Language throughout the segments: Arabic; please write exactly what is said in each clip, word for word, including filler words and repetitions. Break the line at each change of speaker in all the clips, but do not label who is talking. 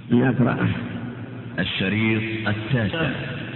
نقرأ
الشريط التاسع.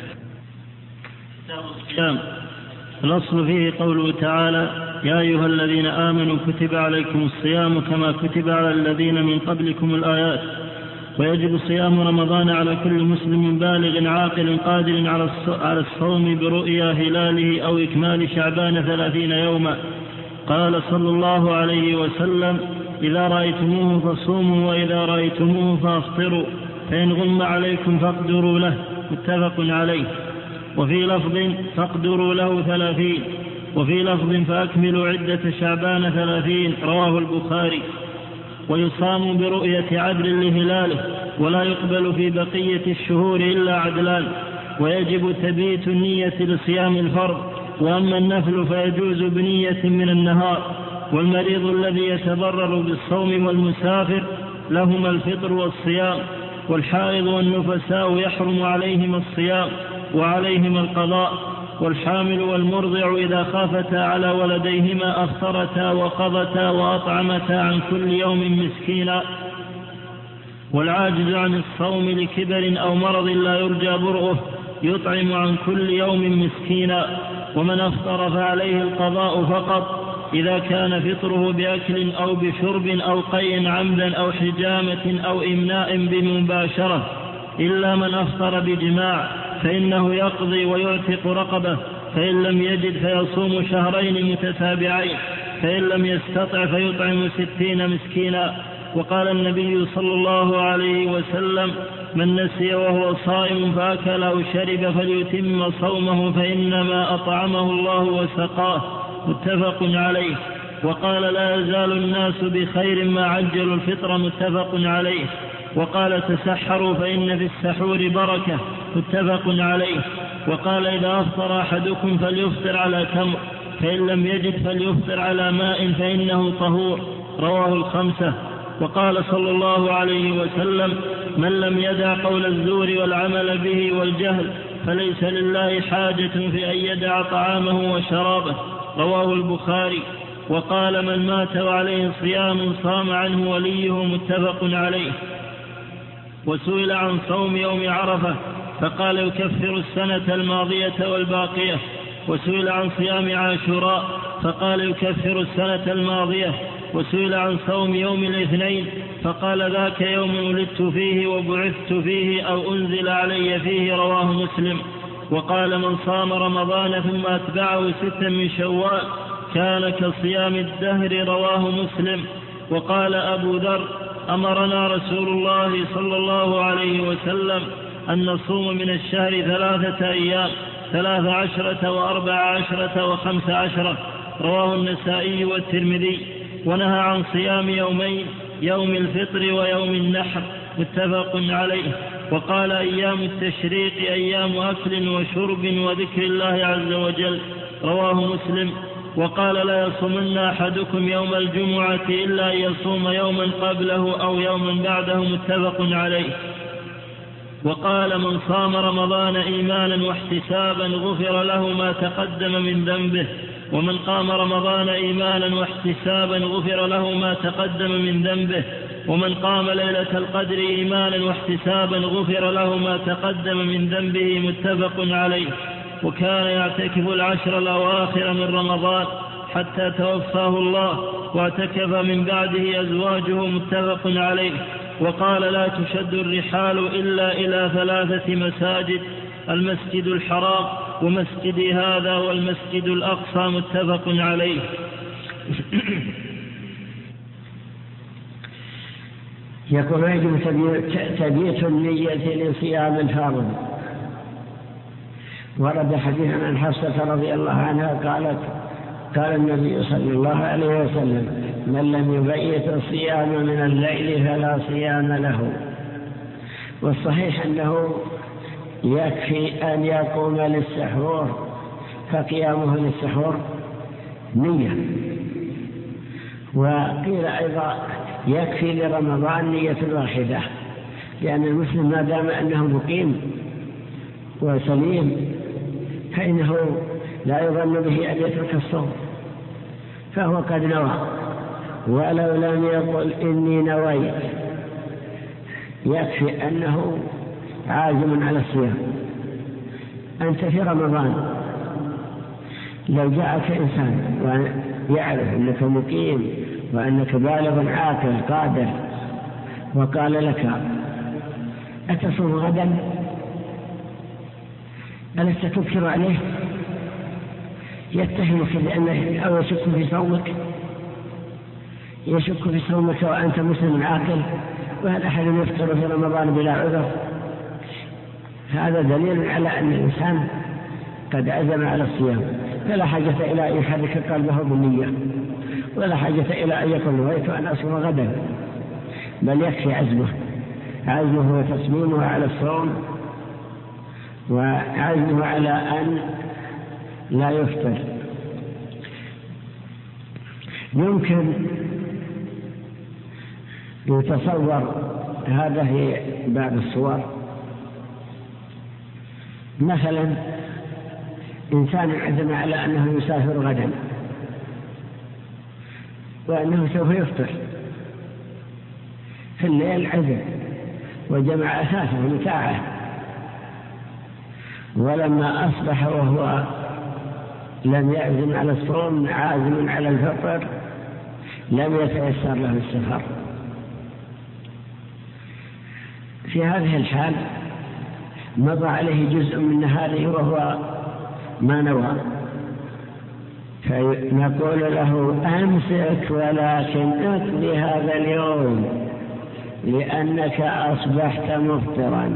الصيام. الأصل فيه قوله تعالى: يا أيها الذين آمنوا كتب عليكم الصيام كما كتب على الذين من قبلكم الآيات. ويجب صيام رمضان على كل مسلم بالغ عاقل قادر على الصوم برؤيا هلاله أو إكمال شعبان ثلاثين يوما. قال صلى الله عليه وسلم: إذا رأيتموه فصوموا وإذا رأيتموه فأفطروا، فإن غم عليكم فاقدروا له. متفق عليه. وفي لفظ: فاقدروا له ثلاثين. وفي لفظ: فأكملوا عدة شعبان ثلاثين. رواه البخاري. ويصام برؤية عدل لهلاله، ولا يقبل في بقية الشهور إلا عدلان. ويجب تبييت النية لصيام الفرض، وأما النفل فيجوز بنية من النهار. والمريض الذي يتضرر بالصوم والمسافر لهما الفطر والصيام. والحائض والنفساء يحرم عليهما الصيام وعليهما القضاء. والحامل والمرضع إذا خافتا على ولديهما أفطرتا وقضتا وأطعمتا عن كل يوم مسكينا. والعاجز عن الصوم لكبر أو مرض لا يرجى برؤه يطعم عن كل يوم مسكينا. ومن أفطر فعليه القضاء فقط إذا كان فطره بأكل أو بشرب أو قيء عمدا أو حجامة أو إمناء بمباشرة، إلا من أفطر بجماع فإنه يقضي ويعتق رقبة، فإن لم يجد فيصوم شهرين متتابعين، فإن لم يستطع فيطعم ستين مسكينا. وقال النبي صلى الله عليه وسلم: من نسي وهو صائم فأكل أو شرب فليتم صومه فإنما أطعمه الله وسقاه. متفق عليه. وقال: لا يزال الناس بخير ما عجلوا الفطر. متفق عليه. وقال: تسحروا فإن في السحور بركة. متفق عليه. وقال: إذا أفطر أحدكم فليفطر على تمر، فإن لم يجد فليفطر على ماء فإنه طهور. رواه الخمسة. وقال صلى الله عليه وسلم: من لم يدع قول الزور والعمل به والجهل فليس لله حاجة في أن يدع طعامه وشرابه. رواه البخاري. وقال: من مات وعليه صيام صام عنه وليه. متفق عليه. وسئل عن صوم يوم عرفة فقال: يكفر السنة الماضية والباقية. وسئل عن صيام عاشوراء فقال: يكفر السنة الماضية. وسئل عن صوم يوم الاثنين فقال: ذاك يوم ولدت فيه وبعثت فيه أو أنزل علي فيه. رواه مسلم. وقال: من صام رمضان ثم أتبعه ستا من شوال كان كصيام الدهر. رواه مسلم. وقال أبو ذر: أمرنا رسول الله صلى الله عليه وسلم أن نصوم من الشهر ثلاثة أيام، ثلاث عشرة وأربع عشرة وخمس عشرة. رواه النسائي والترمذي. ونهى عن صيام يومين، يوم الفطر ويوم النحر. متفق عليه. وقال: أيام التشريق أيام أكل وشرب وذكر الله عز وجل. رواه مسلم. وقال: لا يصومن أحدكم يوم الجمعة إلا أن يصوم يوما قبله أو يوما بعده. متفق عليه. وقال: من صام رمضان إيمانا واحتسابا غفر له ما تقدم من ذنبه. ومن قام رمضان إيمانا واحتسابا غفر له ما تقدم من ذنبه. ومن قام ليلة القدر إيمانا واحتسابا غفر له ما تقدم من ذنبه. متفق عليه. وكان يعتكف العشر الأواخر من رمضان حتى توفاه الله، واعتكف من بعده أزواجه. متفق عليه. وقال: لا تشد الرحال إلا إلى ثلاثة مساجد: المسجد الحرام ومسجدي هذا والمسجد الأقصى. متفق عليه.
يقول: يجب تبييت النية لصيام الفرض. ورد حديث عن حفصة رضي الله عنها قالت: قال النبي صلى الله عليه وسلم: من لم يبيت الصيام من الليل فلا صيام له. والصحيح أنه يكفي أن يقوم للسحور، فقيامه للسحور نية. وقيل أيضا يكفي لرمضان نية واحدة، لأن المسلم ما دام أنه مقيم وسليم فإنه لا يظن به أن يترك الصوم، فهو قد نوى. ولو لم يقل إني نويت يكفي أنه عازم على الصيام. أنت في رمضان لو جاءك إنسان ويعرف أنك مقيم وأنك بالغ عاقل قادر وقال لك أتصوم غدا، ألست تنكر عليه؟ يتهمك بأنه أو يشك في صومك يشك في صومك وأنت مسلم عاقل، وهل أحد يفطر في رمضان بلا عذر؟ هذا دليل على أن الإنسان قد عزم على الصيام، فلا حاجة إلى أن يحرك قلبه بالنية، ولا حاجة إلى أن يقول نويت أن أصوم غدا، بل يكفي عزمه عزمه وتصميمه على الصوم وعزمه على أن لا يفطر. يمكن يتصور هذا في بعض الصور، مثلا إنسان عزم على أنه يسافر غدا وأنه سوف يفطر في الليل، عزم وجمع أساسه ومتاعه، ولما أصبح وهو لم يعزم على الصوم عازم على الفطر لم يتيسر له السفر. في هذه الحال مضى عليه جزء من نهاره وهو ما نوى، فنقول له أمسك ولكن اقضي هذا اليوم لأنك أصبحت مفطرا.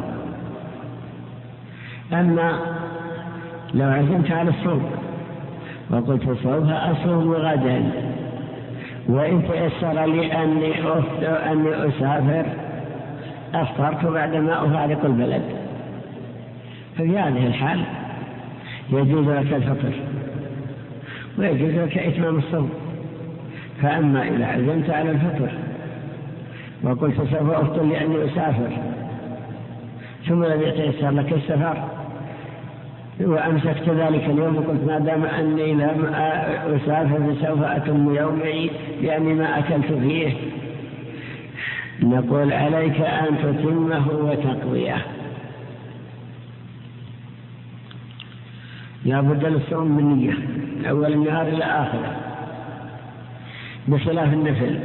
أما لو عزمت على الصوم وقلت سوف أصوم غدا وإن تيسر لي أني أفطر أني أسافر أفطرت بعدما أفارق البلد، ففي هذه الحال يجوز لك الفطر ويجوز لك إتمام الصوم. فأما إذا عزمت على الفطر وقلت سوف أفطر لأني أسافر ثم لم يتيسر لك السفر وأمسكت ذلك اليوم وقلت ما دام أني لم أسافر فسوف أتم يومي لأني ما أكلت فيه، نقول عليك أن تتمه وتقضيه. لا بد للصوم بالنية أول النهار إلى آخره بخلاف النفل.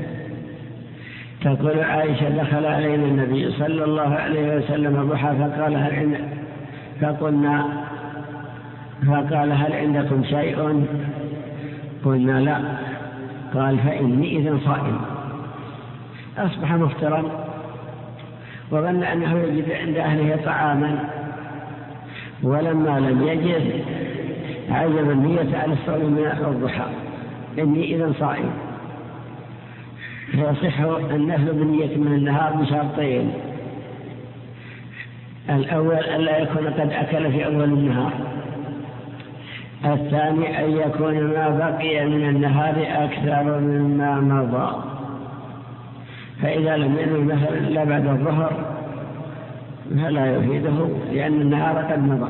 تقول عائشة دخل علينا النبي صلى الله عليه وسلم ضحى فقال هل عند فقلنا فقال هل عندكم شيء؟ قلنا لا. قال فإني إذن صائم. أصبح مفطرا وظن أنه يجد عند أهله طعاما، ولما لم يجد عزم النية على الصوم من الضحى إني إذن صائم. فيصح النفل بالنية من النهار بشرطين: الأول ألا يكون قد أكل في أول النهار، الثاني أن يكون ما بقي من النهار أكثر مما مضى. فإذا لم ينوي مثلا إلا بعد الظهر فلا يفيده لأن النهار قد مضى.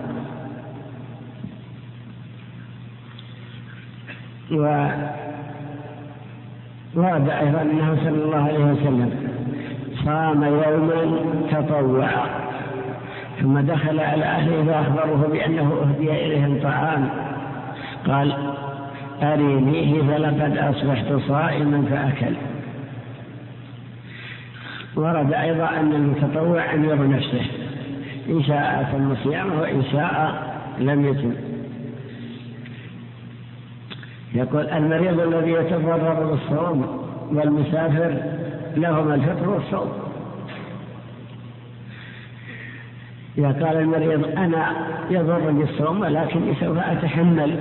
وورد أيضا أنه صلى الله عليه وسلم صام يوما تطوعا ثم دخل على أهله فأخبروه بأنه أهدي إليهم طعام، قال أرينيه فلقد أصبحت صائما فأكل. ورد أيضا أن المتطوع أمير نفسه، إن شاء أتم صيامه وإن شاء لم يتم. يقول المريض الذي يتضرر بالصوم والمسافر لهما الفطر والصوم. إذا قال المريض أنا يضرني الصوم ولكني سوف أتحمل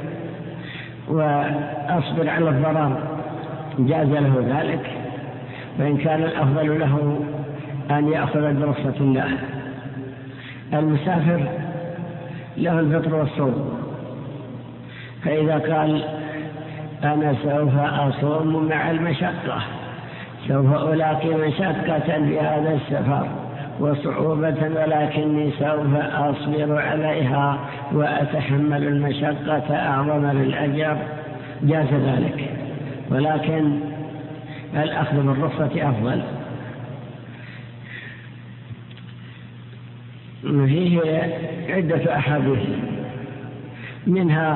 وأصبر على الضرر جاز له ذلك، وإن كان الأفضل له أن يأخذ برخصة الله. المسافر له الفطر والصوم، فإذا قال أنا سوف أصوم مع المشقة، سوف ألاقي مشقة في هذا السفر وصعوبة ولكني سوف أصبر عليها وأتحمل المشقة أعظم للأجر، جاز ذلك، ولكن الأخذ بالرخصة أفضل. فيه عدة أحاديث، منها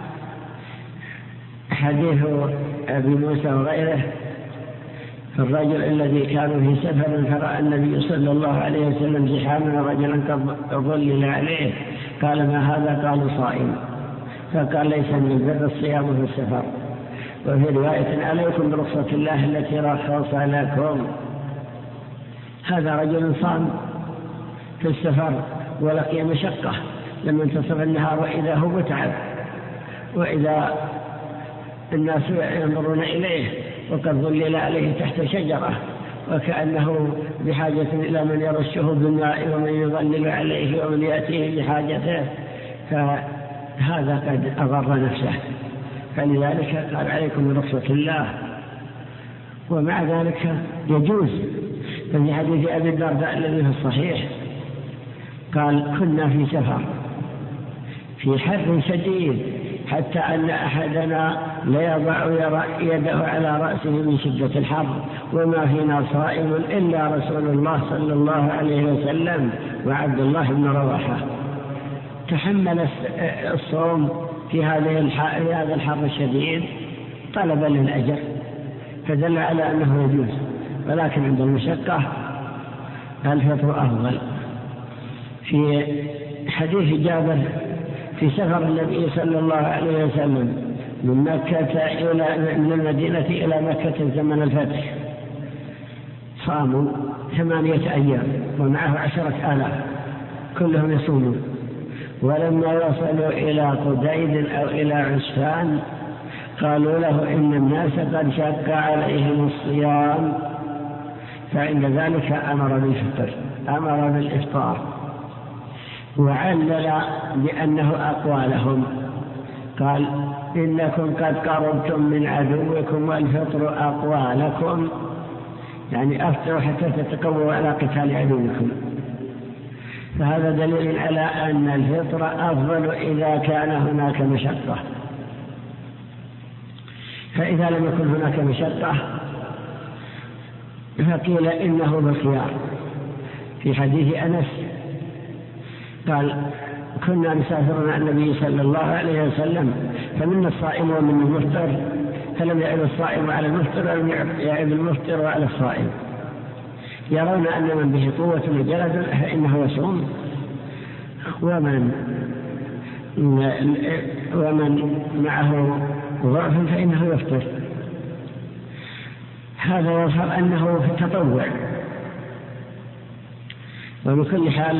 حديث أبي موسى وغيره الرجل الذي كانوا في سفر فرأى النبي صلى الله عليه وسلم زحاما رجلا قد ظلل عليه، قال ما هذا؟ قالوا صائم، فقال ليس من البر الصيام في السفر. وفي رواية عليكم برخصة الله التي رخص لكم. هذا رجل صام في السفر ولقي مشقة، لما انتصف النهار وإذا هو متعب، وإذا الناس ينظرون إليه وقد ظلل عليه تحت شجرة وكأنه بحاجة إلى من يرشه بالماء ومن يظلل عليه ومن يأتيه بحاجته، فهذا قد أضر نفسه، فلذلك قال عليكم برخصة الله. ومع ذلك يجوز، ففي حديث أبي الدرداء الذي في الصحيح قال كنا في سفر في حر شديد حتى أن أحدنا ليضع يده على رأسه من شدة الحر، وما فينا صائم إلا رسول الله صلى الله عليه وسلم وعبد الله بن رواحة، تحمل الصوم في هذا الحر الشديد طلبا للأجر، فدل على أنه يجوز، ولكن عند المشقة الفطر أفضل. في حديث جابر في سفر النبي صلى الله عليه وسلم من مكة إلى من المدينة إلى مكة زمن الفتح، صاموا ثمانية أيام ومعه عشرة آلاف كلهم يصومون، ولما وصلوا إلى قديد أو إلى عسفان قالوا له إن الناس قد شق عليهم الصيام، فعند ذلك أمر بالفطر، أمر بالإفطار، وعلل بأنه أقوى لهم، قال إنكم قد قربتم من عدوكم والفطر أقوى لكم، يعني أفطروا حتى تتقووا على قتال عدوكم. فهذا دليل على أن الفطر أفضل إذا كان هناك مشقة. فإذا لم يكن هناك مشقة فقيل إنه بالخيار. في حديث أنس قال كنا نسافر مع النبي صلى الله عليه وسلم فمنا الصائم ومنا المفطر، فلم يعب الصائم على المفطر ولم يعب المفطر على الصائم، يرون أن من به قوة وجلد فإنه يصوم، ومن ومن معه ضعف فإنه يفطر. هذا يظهر أنه في التطوع. وبكل حال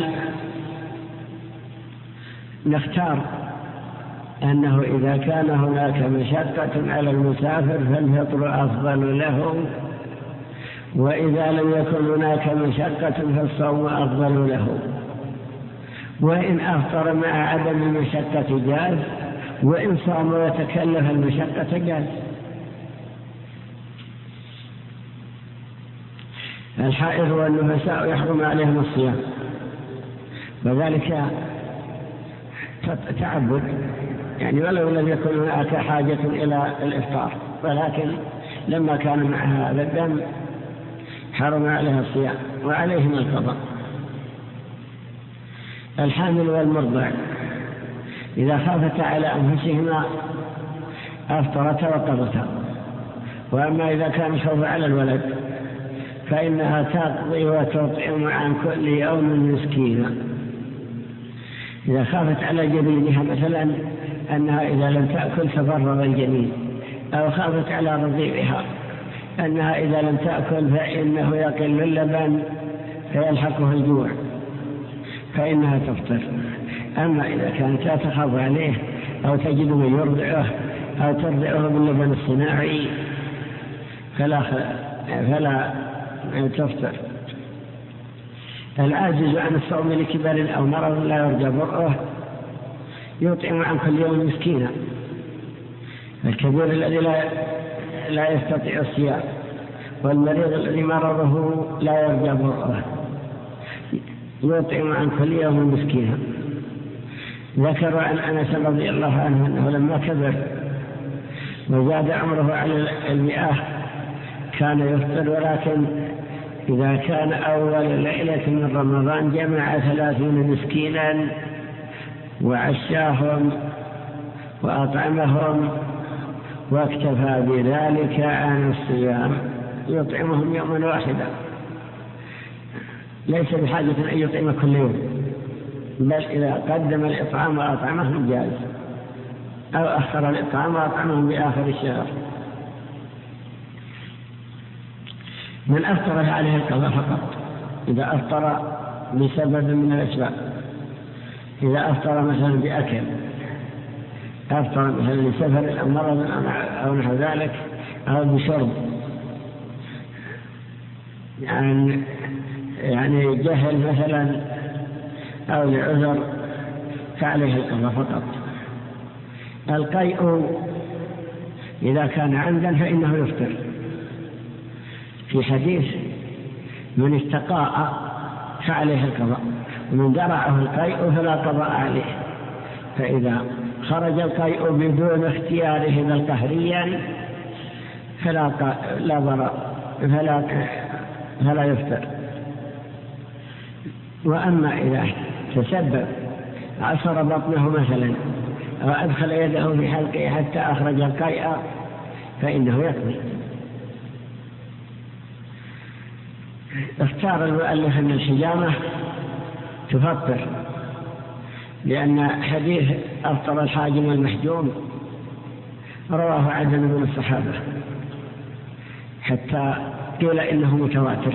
نختار أنه إذا كان هناك مشقة على المسافر فالفطر أفضل له، وإذا لم يكن هناك مشقة فالصوم أفضل له، وإن أفطر مع عدم المشقة جاز، وإن صام وتكلف المشقة جاز. الحائض والنفساء يحرم عليهم الصيام، وذلك تعبد، يعني ولو لم يكن هناك حاجة إلى الإفطار، ولكن لما كان معها هذا الدم حرم عليها الصيام وعليهم القضاء. الحامل والمرضع إذا خافتا على أنفسهما أفطرتا وقضتا، وأما إذا كان الخوف على الولد فإنها تقضي وتطعم عن كل يوم مسكينا. إذا خافت على جنينها مثلا أنها إذا لم تأكل تضرر الجنين، أو خافت على رضيعها أنها إذا لم تأكل فإنه يقل اللبن فيلحقه الجوع، فإنها تفطر. أما إذا كانت لا تخاف عليه أو تجد من يرضعه أو ترضعه باللبن الصناعي فلا, فلا تفطر. العاجز عن الصوم لكبر أو مرض لا يرجى برؤه يطعم عن كل يوم مسكينا. الكبير الذي لا, لا يستطيع الصيام والمريض الذي مرضه لا يرجى برؤه يطعم عن كل يوم مسكينا. ذكر عن أنس رضي الله عنه أنه لما كبر وزاد عمره على المئة كان يفطر، ولكن إذا كان أول ليلة من رمضان جمع ثلاثين مسكينا وعشاهم وأطعمهم واكتفى بذلك عن الصيام يطعمهم يوما واحدا، ليس بحاجة أن يطعم كل يوم، بل إذا قدم الإطعام وأطعمهم جاز، أو أخر الإطعام وأطعمهم بآخر الشهر. من أفطر عليه القضاء فقط إذا أفطر بسبب من الأسباب، إذا أفطر مثلا بأكل، أفطر مثلا لسفر أو مرض أو نحو ذلك، أو بشرب يعني, يعني جهل مثلا أو لعذر فعليه القضاء فقط. القيء إذا كان عمدا فإنه يفطر، في حديث من استقاء فعليه القضاء، ومن درعه القيء فلا قضاء عليه. فإذا خرج القيء بدون اختياره بل قهريا فلا لا ضرر فلا فلا يفطر. وأما إذا تسبب عصر بطنه مثلا أو أدخل يده في حلقه حتى أخرج القيء فإنه يقضي. اختار المؤلف أن الحجامة تفطر، لأن حديث أفطر الحاجم والمحجوم رواه عدد من الصحابة حتى قيل إنه متواتر،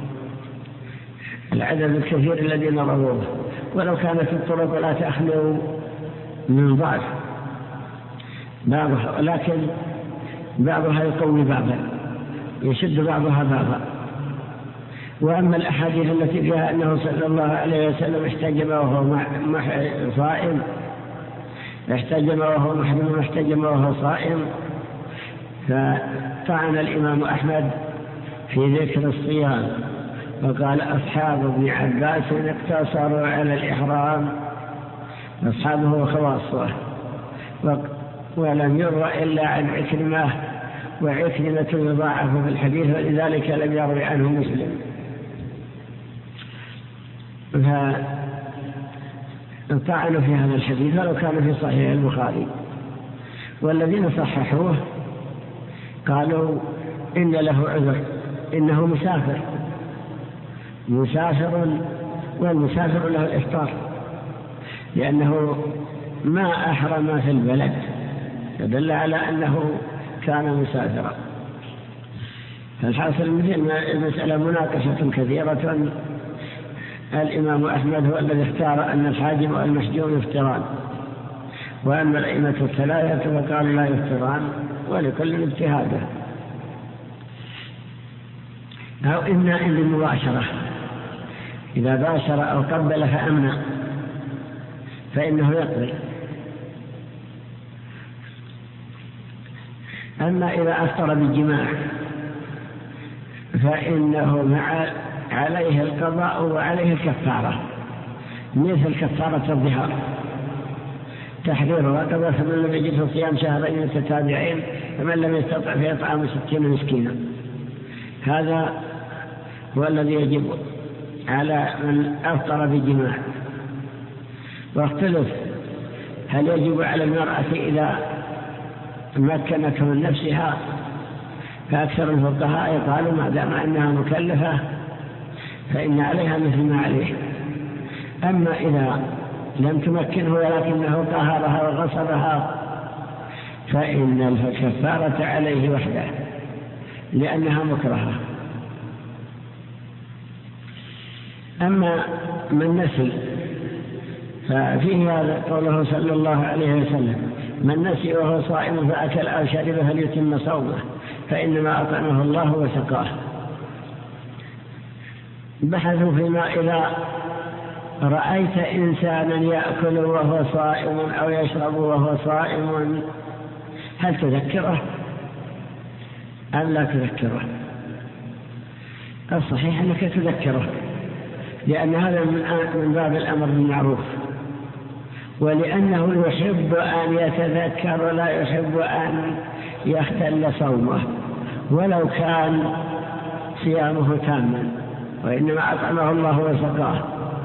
العدد الكثير الذين رووه، ولو كانت الطرق لا تخلو من ضعف بعضها، ولكن بعضها يقوي بعضا، يشد بعضها بعضا. وأما الأحاديث التي فيها أنه صلى الله عليه وسلم احتجم وهو صائم، احتجم وهو محرم واحتجم وهو صائم، فطعن الإمام أحمد في ذكر الصيام وقال أصحاب ابن عباس اقتصروا على الإحرام، أصحابه وخواصه، ولم يروى إلا عن عكرمة، وعكرمة يضاعف في الحديث ولذلك لم يروي عنه مسلم. فطعنوا في هذا الحديث ولو كان في صحيح البخاري. والذين صححوه قالوا إن له عذر، إنه مسافر مسافر والمسافر له الإفطار، لأنه ما أحرم في البلد، فدل على أنه كان مسافرا. فالحاصل مثل المسألة مناقشة كثيرة. الإمام أحمد هو الذي اختار أن الحاجم والمحجوم يفطران، وأما الأئمة الثلاثة فقالوا لا يفطران، ولكل اجتهاده. أو إمناء للمباشرة، إذا باشر أو قبل فأمنى فإنه يقضي. أما إذا أفطر بالجماع فإنه مع عليه القضاء وعليه الكفارة، مثل كفارة الظهار، تحرير رقبة، فمن لم يجد صيام شهرين متتابعين فمن لم يستطع فيطعم ستين مسكينا. هذا هو الذي يجب على من أفطر بجماع. واختلف هل يجب على المرأة إذا مكنت من نفسها، فأكثر الفقهاء قالوا ما دام أنها مكلفة فإن عليها مثل ما عليه. أما إذا لم تمكنه ولكنه قهرها وغصبها فإن الكفارة عليه وحده لأنها مكرهة. أما من نسي ففيه هذا قوله صلى الله عليه وسلم من نسي وهو صائم فأكل أو شرب فليتم صومه فإنما أطعمه الله وسقاه. بحثوا فيما إذا رأيت إنسانا يأكل وهو صائم أو يشرب وهو صائم هل تذكره أم لا تذكره؟ الصحيح أنك تذكره، لأن هذا من باب الأمر بالمعروف، ولأنه يحب أن يتذكر ولا يحب أن يختل صومه ولو كان صيامه تاما. وإنما أطعمه الله وسقاه،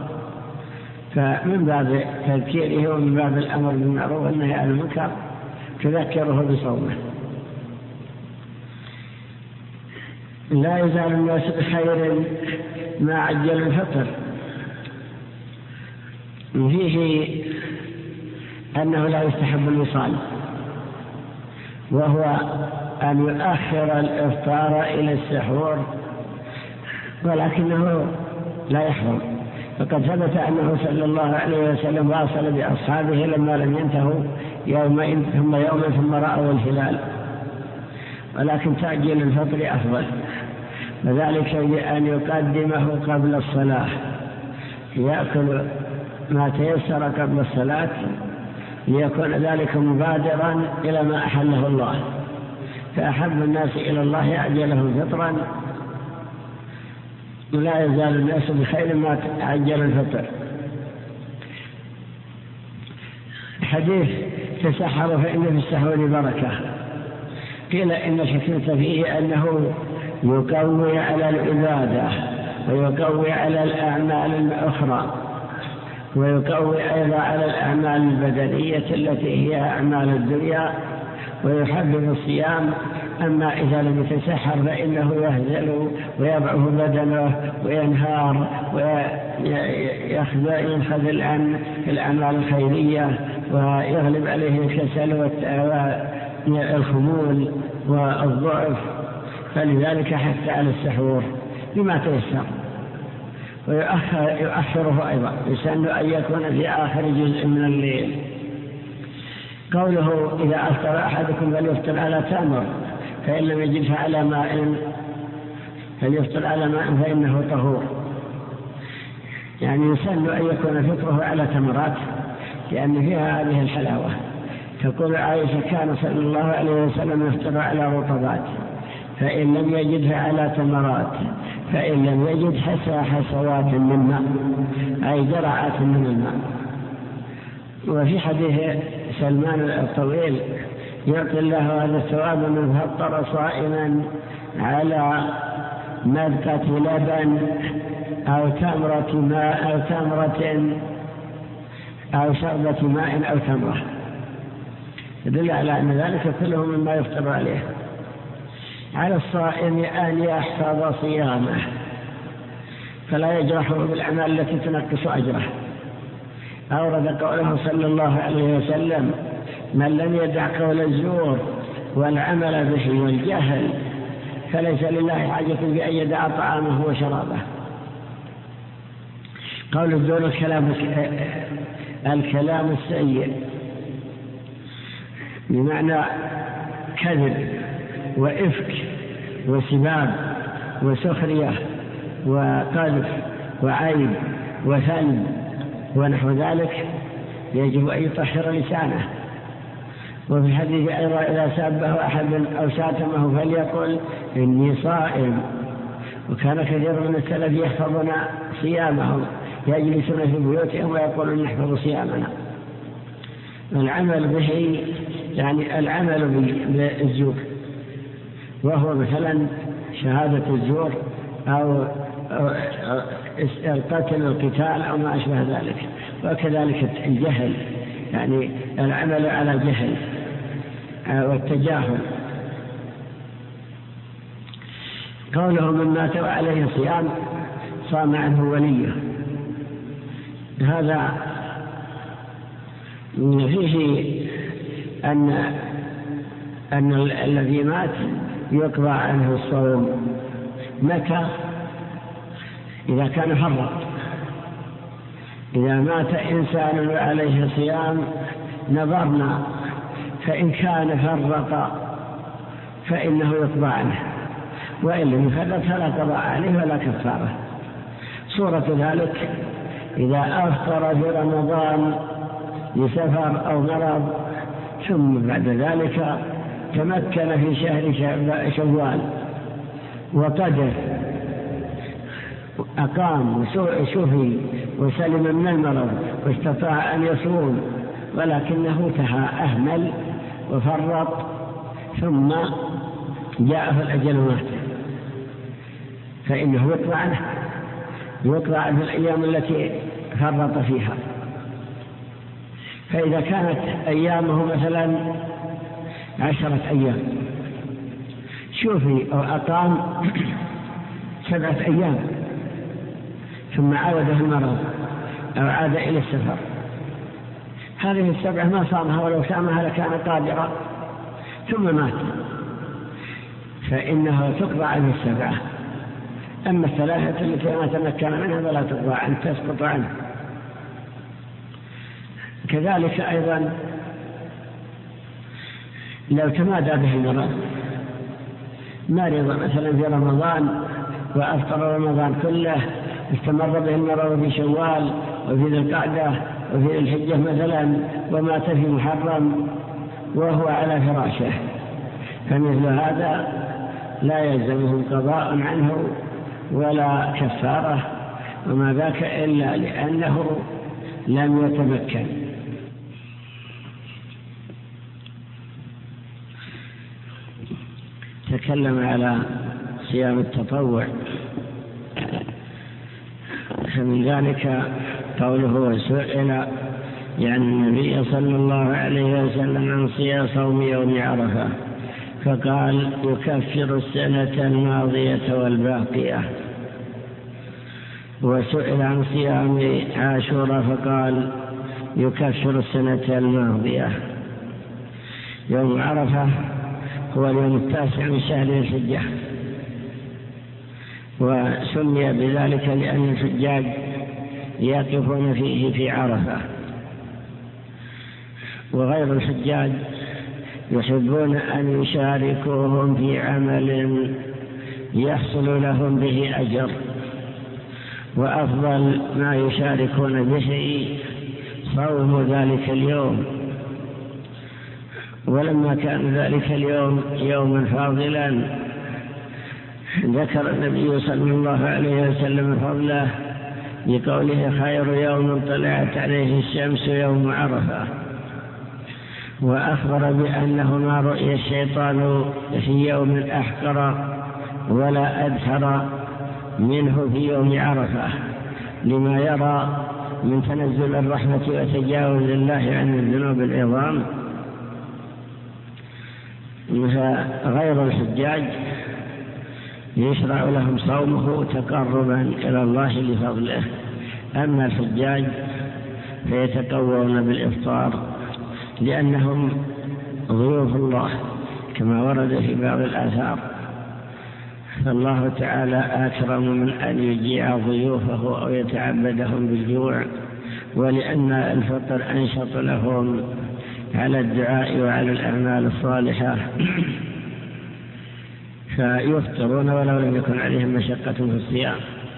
فمن باب تذكيره ومن باب الأمر بالمعروف والنهي عن المنكر تذكره بصومه. لا يزال الناس بخير ما عجل الفطر. فيه أنه لا يستحب الوصال، وهو أن يؤخر الإفطار إلى السحور، ولكنه لا يحرم، فقد ثبت أنه صلى الله عليه وسلم واصل بأصحابه لما لم ينتهوا يومين ثم يوما ثم رأوا الهلال، ولكن تعجيل الفطر أفضل، وذلك بأن يقدمه قبل الصلاة، يأكل ما تيسر قبل الصلاة ليكون ذلك مبادرا إلى ما أحله الله، فأحب الناس إلى الله أعجلهم فطرا، ولا يزال الناس بخير ما عجل الفطر. حديث تسحر فإن في السحور بركة، قيل إن الحكمة فيه أنه يقوي على العبادة ويقوي على الأعمال الأخرى، ويقوي أيضا على الأعمال البدنية التي هي أعمال الدنيا، ويحبب الصيام. أما إذا لم يتسحر فإنه يهزل ويضعف بدنه وينهار وينخذل عن الأعمال الخيرية، ويغلب عليه الكسل والخمول والضعف، فلذلك حث على السحور بما تيسر، ويؤخره أيضا، يسن أن يكون في آخر جزء من الليل. قوله إذا أفطر أحدكم فليفطر على تمر فإن لم يجد فعلى ماء فليفطر على ماء فإنه طهور، يعني يسن أن يكون فطره على تمرات لأن فيها هذه الحلاوة. تقول عائشة كان صلى الله عليه وسلم يفطر على رطبات، فإن لم يجد فعلى تمرات، فإن لم يجد حسى حسوات من ماء، أي جرعات من الماء. وفي حديث سلمان الطويل يعطي الله هذا الثواب من فطر صائما على مذقة لبن أو تمرة ماء أو تمرة أو شربة ماء أو تمرة، يدل على أن ذلك كله مما يفطر عليه. على الصائم أن يحفظ صيامه فلا يجرحه بالأعمال التي تنقص أجره. أورد قوله صلى الله عليه وسلم: من لم يدع قول الزور والعمل به والجهل فليس لله حاجة بأن يدع طعامه وشرابه. قول الزور الكلام, الكلام السيء بمعنى كذب وإفك وسباب وسخرية وقذف وعيب وثلب ونحو ذلك، يجب أن يطهر لسانه. وفي الحديث أيضا: إذا سابه أحد أو شاتمه فليقل إني صائم. وكان كثير من السلف يحفظون صيامهم، يجلسون في بيوتهم ويقولون نحفظ صيامنا. العمل به يعني العمل بالزور، وهو مثلا شهادة الزور أو القتل القتال أو ما أشبه ذلك. وكذلك الجهل، يعني العمل على جهل والتجاهل. قوله من مات وعليه صيام صام عنه وليه، هذا فيه أن أن الذي مات يقضى عنه الصوم. متى؟ إذا كان فرط. إذا مات إنسان وعليه صيام نظرنا، فإن كان فرط فإنه يقضى عنه، وإن لم يفرط فلا قضاء عليه ولا كفارة. صورة ذلك إذا أفطر في رمضان لسفر أو مرض ثم بعد ذلك تمكن في شهر شوال وقدر أقام وشفي وسلم من المرض واستطاع أن يصوم، ولكنه تها أهمل وفرط ثم جاءه الأجل مات، فإنه يقضى عنه يقطع في الأيام التي فرط فيها. فإذا كانت أيامه مثلا عشرة أيام شوفي أو أقام سبعة أيام ثم عاوده المرض أو عاد إلى السفر، هذه السبعة ما صامها ولو صامها لكان قادرا ثم مات، فإنه تقضى عنه السبعة. أما الثلاثة التي ما تمكن منها فلا تقضى عنه، تسقط عنه. كذلك أيضا لو تمادى به المرض، مرض مثلا في رمضان وأفطر رمضان كله، استمر به المرض في شوال وفي ذي القعدة وفي ذي الحجة مثلا، ومات في محرم وهو على فراشه، فمثل هذا لا يلزمه قضاء عنه ولا كفارة، وما ذاك إلا لأنه لم يتمكن. تكلم على صيام التطوع، فمن ذلك قوله وسئل يعني النبي صلى الله عليه وسلم عن صيام صوم يوم عرفة فقال يكفر السنة الماضية والباقية. وسئل عن صيام عاشوراء فقال يكفر السنة الماضية. يوم عرفة هو اليوم التاسع من شهر الحجة، وسمي بذلك لأن الحجاج يقفون فيه في عرفة، وغير الحجاج يحبون أن يشاركوهم في عمل يحصل لهم به أجر، وأفضل ما يشاركون به صوم ذلك اليوم. ولما كان ذلك اليوم يوما فاضلا ذكر النبي صلى الله عليه وسلم فضله بقوله خير يوم طلعت عليه الشمس يوم عرفة، وأخبر بأنه ما رؤي الشيطان في يوم أحقر ولا أدهر منه في يوم عرفة، لما يرى من تنزل الرحمة وتجاوز الله عن الذنوب العظام. غير الحجاج يشرع لهم صومه تقربا إلى الله لفضله، أما الحجاج فيتقوون بالإفطار لأنهم ضيوف الله كما ورد في بعض الآثار، فالله تعالى أكرم من أن يجيع ضيوفه أو يتعبدهم بالجوع، ولأن الفطر أنشط لهم على الدعاء وعلى الأعمال الصالحة فيفطرون ولو لم يكن عليهم مشقة في الصيام.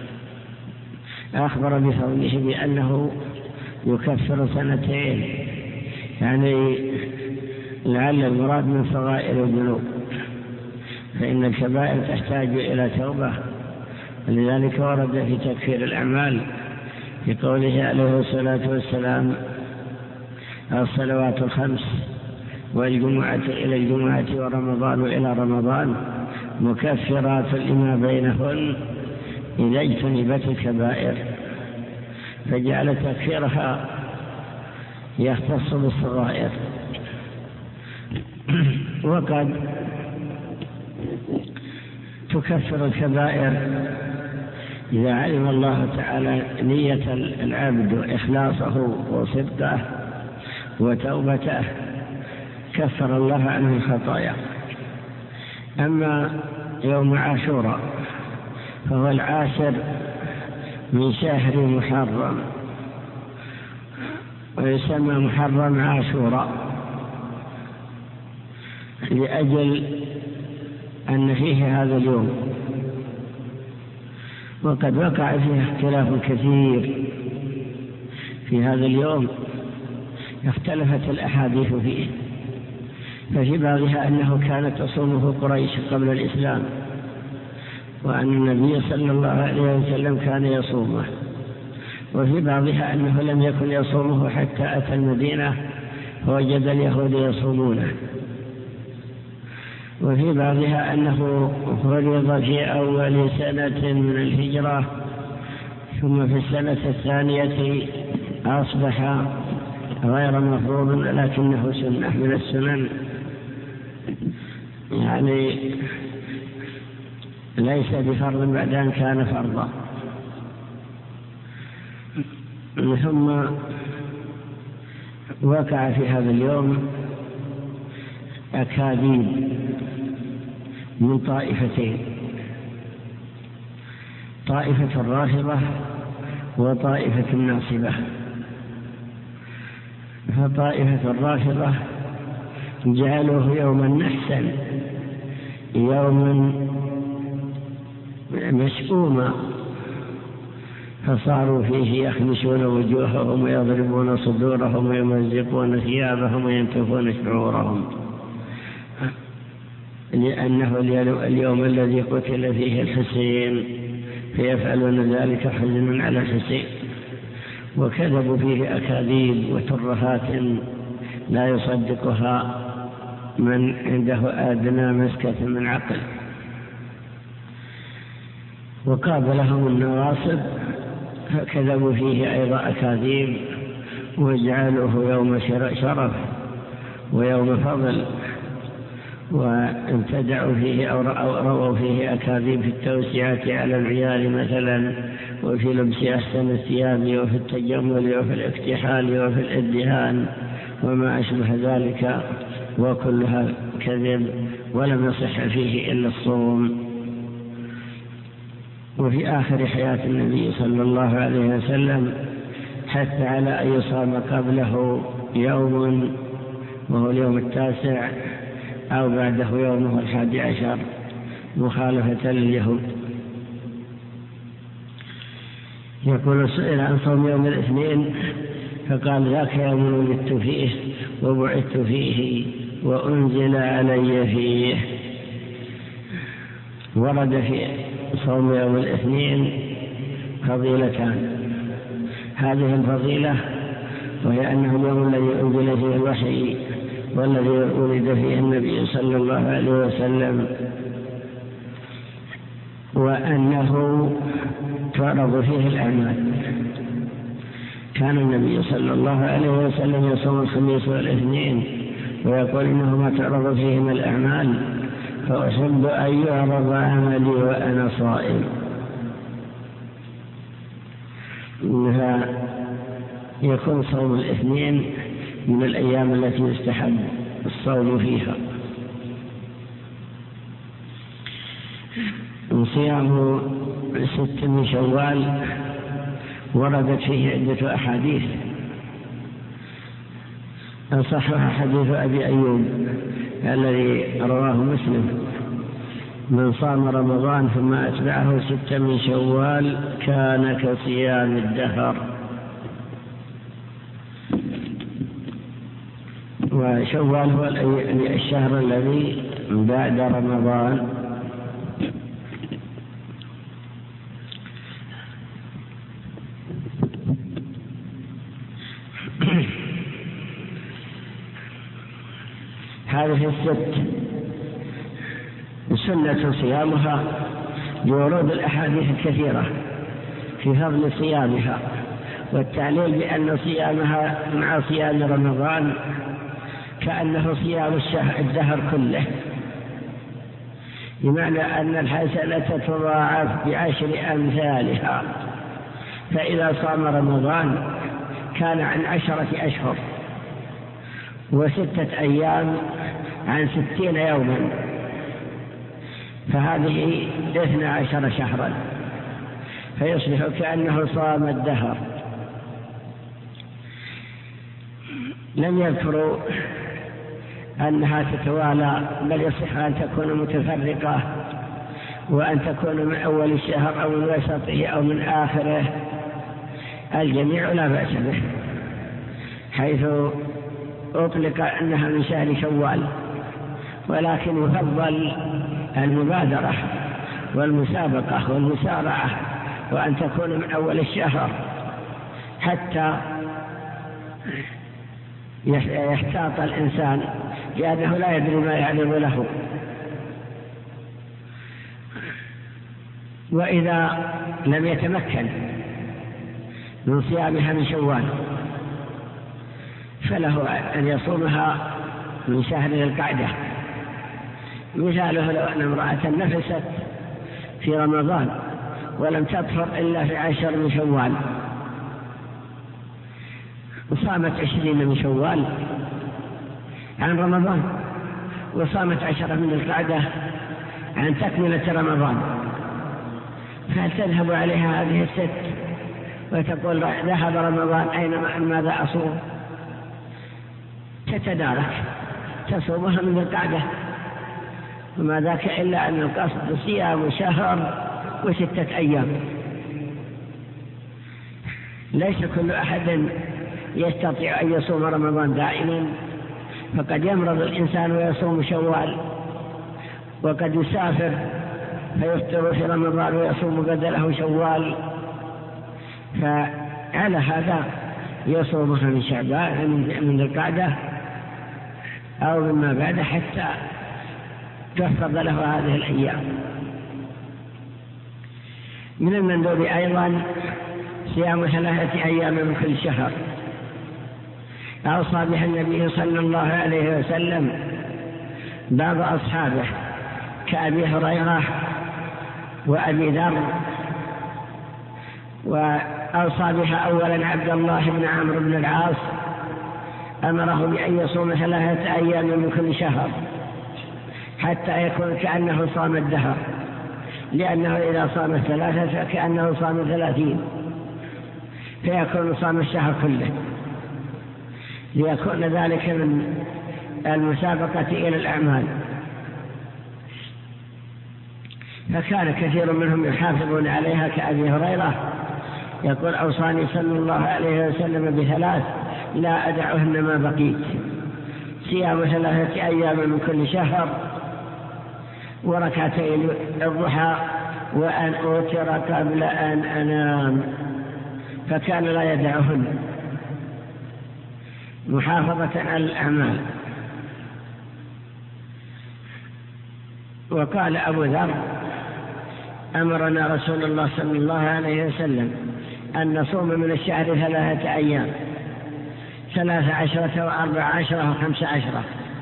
أخبر بفضله بأنه يكفر سنتين، يعني لعل المراد من صغائر الذنوب، فإن الكبائر تحتاج إلى توبة، لذلك ورد في تكفير الأعمال في قوله عليه الصلاة والسلام الصلوات الخمس والجمعة إلى الجمعة ورمضان إلى رمضان مكفرات لما بينهن إذا اجتنبت الكبائر، فجعل تكفيرها يختص بالصغائر. وقد تكفر الكبائر إذا علم الله تعالى نية العبد وإخلاصه وصدقه وتوبته كفر الله عنه الخطايا. أما يوم عاشوراء فهو العاشر من شهر محرم، ويسمى محرم عاشوراء لأجل أن فيه هذا اليوم، وقد وقع فيه اختلاف كثير في هذا اليوم، اختلفت الأحاديث فيه، ففي بعضها أنه كانت تصومه قريش قبل الإسلام، وأن النبي صلى الله عليه وسلم كان يصومه، وفي بعضها أنه لم يكن يصومه حتى أتى المدينة فوجد اليهود يصومونه، وفي بعضها أنه فرض في أول سنة من الهجرة ثم في السنة الثانية أصبح غير مفروض لكنه سنة من السنن، يعني ليس بفرض بعد أن كان فرضا. ثم وقع في هذا اليوم أكاذيب من طائفتين، طائفة الرافضة وطائفة الناصبة. فطائفة الرافضة جعلوه يوما نحسا، يوما مشؤوما، فصاروا فيه يخمشون وجوههم ويضربون صدورهم ويمزقون ثيابهم وينتفون شعورهم، لأنه اليوم الذي قتل فيه الحسين، فيفعلون ذلك حزنا على الحسين. وكذبوا فيه أكاذيب وترهات لا يصدقها من عنده أدنى مسكة من عقل. وقابلهم النواصب فكذبوا فيه أيضا أكاذيب، وجعلوه يوم شرف ويوم فضل، وابتدعوا فيه أو رووا فيه أكاذيب في التوسعة على العيال مثلا، وفي لبس أحسن الثياب، وفي التجمل، وفي الاكتحال، وفي الادهان، وما أشبه ذلك، وكلها كذب، ولم يصح فيه إلا الصوم. وفي آخر حياة النبي صلى الله عليه وسلم حث على أن يصام قبله يوم وهو اليوم التاسع، أو بعده يومه الحادي عشر، مخالفة لليهود. يقول سئل عن صوم يوم الاثنين فقال: ذاك يوم ولدت فيه وبعثت فيه وأنزل علي فيه. ورد في صوم يوم الاثنين فضيلتان. هذه الفضيلة وهي أنه اليوم الذي أنزل فيه الوحي والذي ولد فيه النبي صلى الله عليه وسلم، وأنه تعرض فيه الأعمال. كان النبي صلى الله عليه وسلم يصوم الخميس والاثنين ويقول: إنهما تعرض فيهما الأعمال، فأحب أن يعرض عملي وأنا صائم. يكون صوم الاثنين من الأيام التي يستحب الصوم فيها. صيام ست من شوال وردت فيه عدة أحاديث، أصحها حديث أبي أيوب الذي رواه مسلم: من صام رمضان ثم أتبعه ست من شوال كان كصيام الدهر. وشوال هو الشهر الذي بعد رمضان. هذه الست سنة صيامها لورود الأحاديث الكثيرة في فضل صيامها، والتعليل بأن صيامها مع صيام رمضان كأنه صيام الدهر كله، بمعنى أن الحسنة تضاعف بعشر أمثالها. فإذا صام رمضان كان عن عشرة أشهر، وستة أيام عن ستين يوما، فهذه اثنى عشر شهرا، فيصبح كأنه صام الدهر. لم يذكروا أنها تتوالى، بل يصح أن تكون متفرقة، وأن تكون من أول الشهر أو من وسطه أو من آخره، الجميع لا بأس به، حيث أطلق أنها من شهر شوال. ولكن يفضل المبادرة والمسابقة والمسارعة، وأن تكون من أول الشهر حتى يحتاط الإنسان، لأنه لا يدري ما يعرض له. وإذا لم يتمكن من صيامها من شوال، فله أن يصومها من شهر ذي القعدة. مثاله لو أن امرأة نفست في رمضان ولم تطهر إلا في عشر من شوال، وصامت عشرين من شوال عن رمضان، وصامت عشرة من القعدة عن تكملة رمضان، فهل تذهب عليها هذه الست وتقول ذهب رمضان أين ماذا أصوم؟ تتدارك تصومها من القعدة، وما ذاك إلا أن القصد صيام شهر وستة أيام. ليس كل أحد يستطيع أن يصوم رمضان دائما، فقد يمرض الإنسان ويصوم شوال، وقد يسافر فيفطر في رمضان ويصوم بدله شوال، فعلى هذا يصومها من شعبان من القعدة أو مما بعد حتى تحفظ له هذه الأيام. من المندوب أيضا صيام ثلاثة أيام من كل شهر، أوصى بها النبي صلى الله عليه وسلم بعض أصحابه كأبي هريرة وأبي ذر، وأوصى بها أولا عبد الله بن عمرو بن العاص، أمره بأن يصوم ثلاثة أيام من كل شهر حتى يكون كأنه صام الدهر، لأنه إذا صام ثلاثة فكأنه صام ثلاثين، فيكون صام الشهر كله، ليكون ذلك من المسابقة إلى الأعمال. فكان كثير منهم يحافظون عليها كأبي هريرة يقول أوصاني صلى الله عليه وسلم بثلاث لا أدعهن ما بقيت: صيام ثلاثة أيام من كل شهر، وركعتي الضحى، وأن أوتر قبل أن أنام. فكان لا يدعهن محافظة على الأعمال. وقال أبو ذر: أمرنا رسول الله صلى الله عليه وسلم أن نصوم من الشهر ثلاثة أيام، ثلاث عشرة وأربع عشرة وخمس عشرة.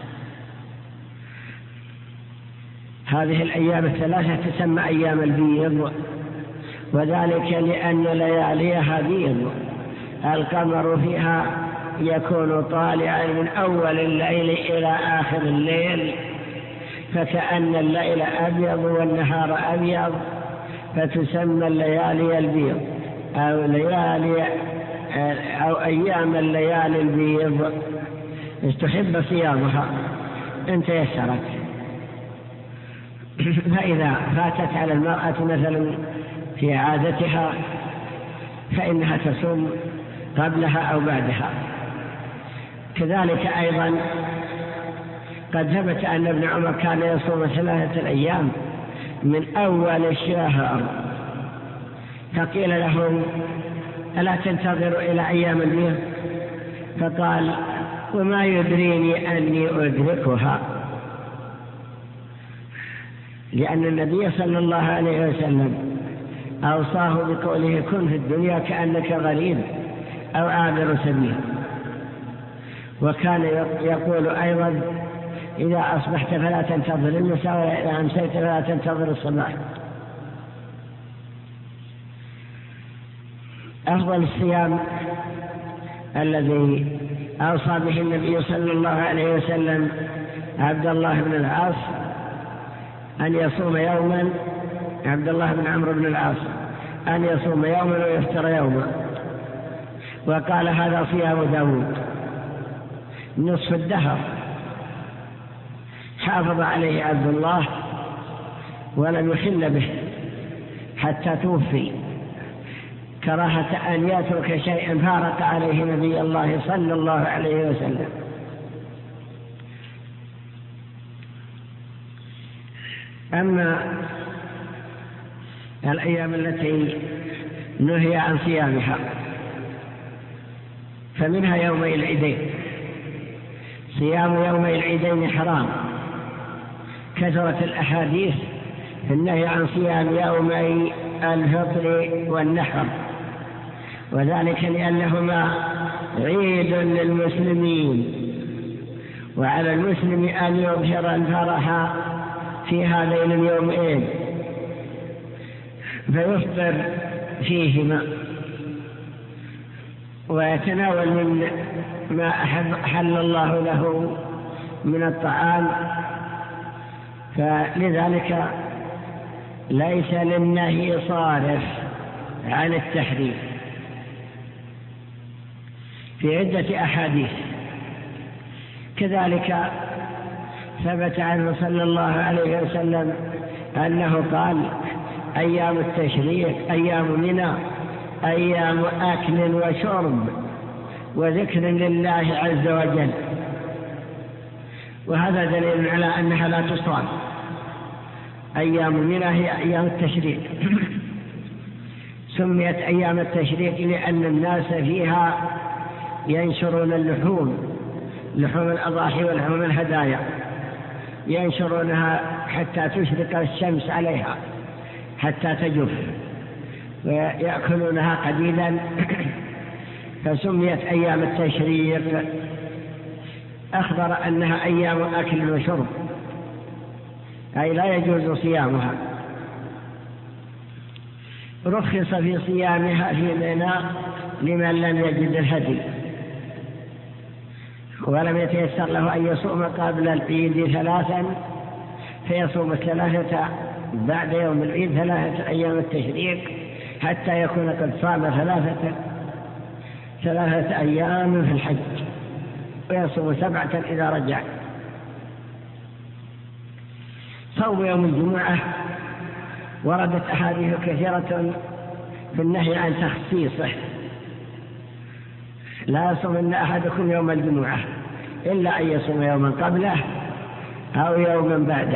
هذه الأيام الثلاثة تسمى أيام البيض، وذلك لأن لياليها بيض، القمر فيها يكون طالعا من أول الليل إلى آخر الليل، فكأن الليل أبيض والنهار أبيض، فتسمى الليالي البيض أو ليالي أو أيام الليالي البيض. استحب صيامها إن تيسرت. فإذا فاتت على المرأة مثلا في عادتها فإنها تصوم قبلها أو بعدها. كذلك أيضا قد ثبت أن ابن عمر كان يصوم ثلاثة الأيام من أول الشهر، فقيل له: ألا تنتظر إلى أيام البيض؟ فقال: وما يدريني أني أدركها، لأن النبي صلى الله عليه وسلم أوصاه بقوله: كن في الدنيا كأنك غريب أو عابر سبيل. وكان يقول أيضا: إذا أصبحت فلا تنتظر المساء، وإذا أمسيت فلا تنتظر الصباح. أفضل الصيام الذي أوصى به النبي صلى الله عليه وسلم عبد الله بن العاص أن يصوم يوما، عبد الله بن عمرو بن العاص أن يصوم يوما ويفطر يوما، وقال: هذا صيام داود نصف الدهر. حافظ عليه عبد الله ولم يخل به حتى توفي، كراهة أن يترك شيئا فارق عليه نبي الله صلى الله عليه وسلم. أما الأيام التي نهي عن صيامها فمنها يومي العيدين. صيام يومي العيدين حرام، كثرت الأحاديث في النهي عن صيام يومي الفطر والنحر، وذلك لأنهما عيد للمسلمين، وعلى المسلم أن يظهر الفرح في هذين اليومين فيفطر فيهما ويتناول من ما أحل الله له من الطعام، فلذلك ليس للنهي صارف عن التحريم في عدة أحاديث. كذلك ثبت عنه صلى الله عليه وسلم أنه قال: أيام التشريق أيام منى أيام أكل وشرب وذكر لله عز وجل. وهذا دليل على أنها لا تصام. أيام منى هي أيام التشريق سميت أيام التشريق لأن الناس فيها ينشرون اللحوم لحوم الأضاحي ولحوم الهدايا، ينشرونها حتى تشرق الشمس عليها حتى تجف، ويأكلونها قليلا فسميت أيام التشريق. أخبر أنها أيام أكل وشرب، أي لا يجوز صيامها. رخص في صيامها في منى لمن لم يجد الهدي ولم يتيسر له أن يصوم قبل العيد ثلاثا فيصوم الثلاثة بعد يوم العيد ثلاثة أيام التشريق حتى يكون قد صام ثلاثة ثلاثة أيام في الحج، ويصوم سبعة إذا رجع. صوم يوم الجمعة وردت أحاديث كثيرة في النهي عن تخصيصه: لا يصومن أحدكم يوم الجمعة إلا أن يصوم يوما قبله أو يوما بعده،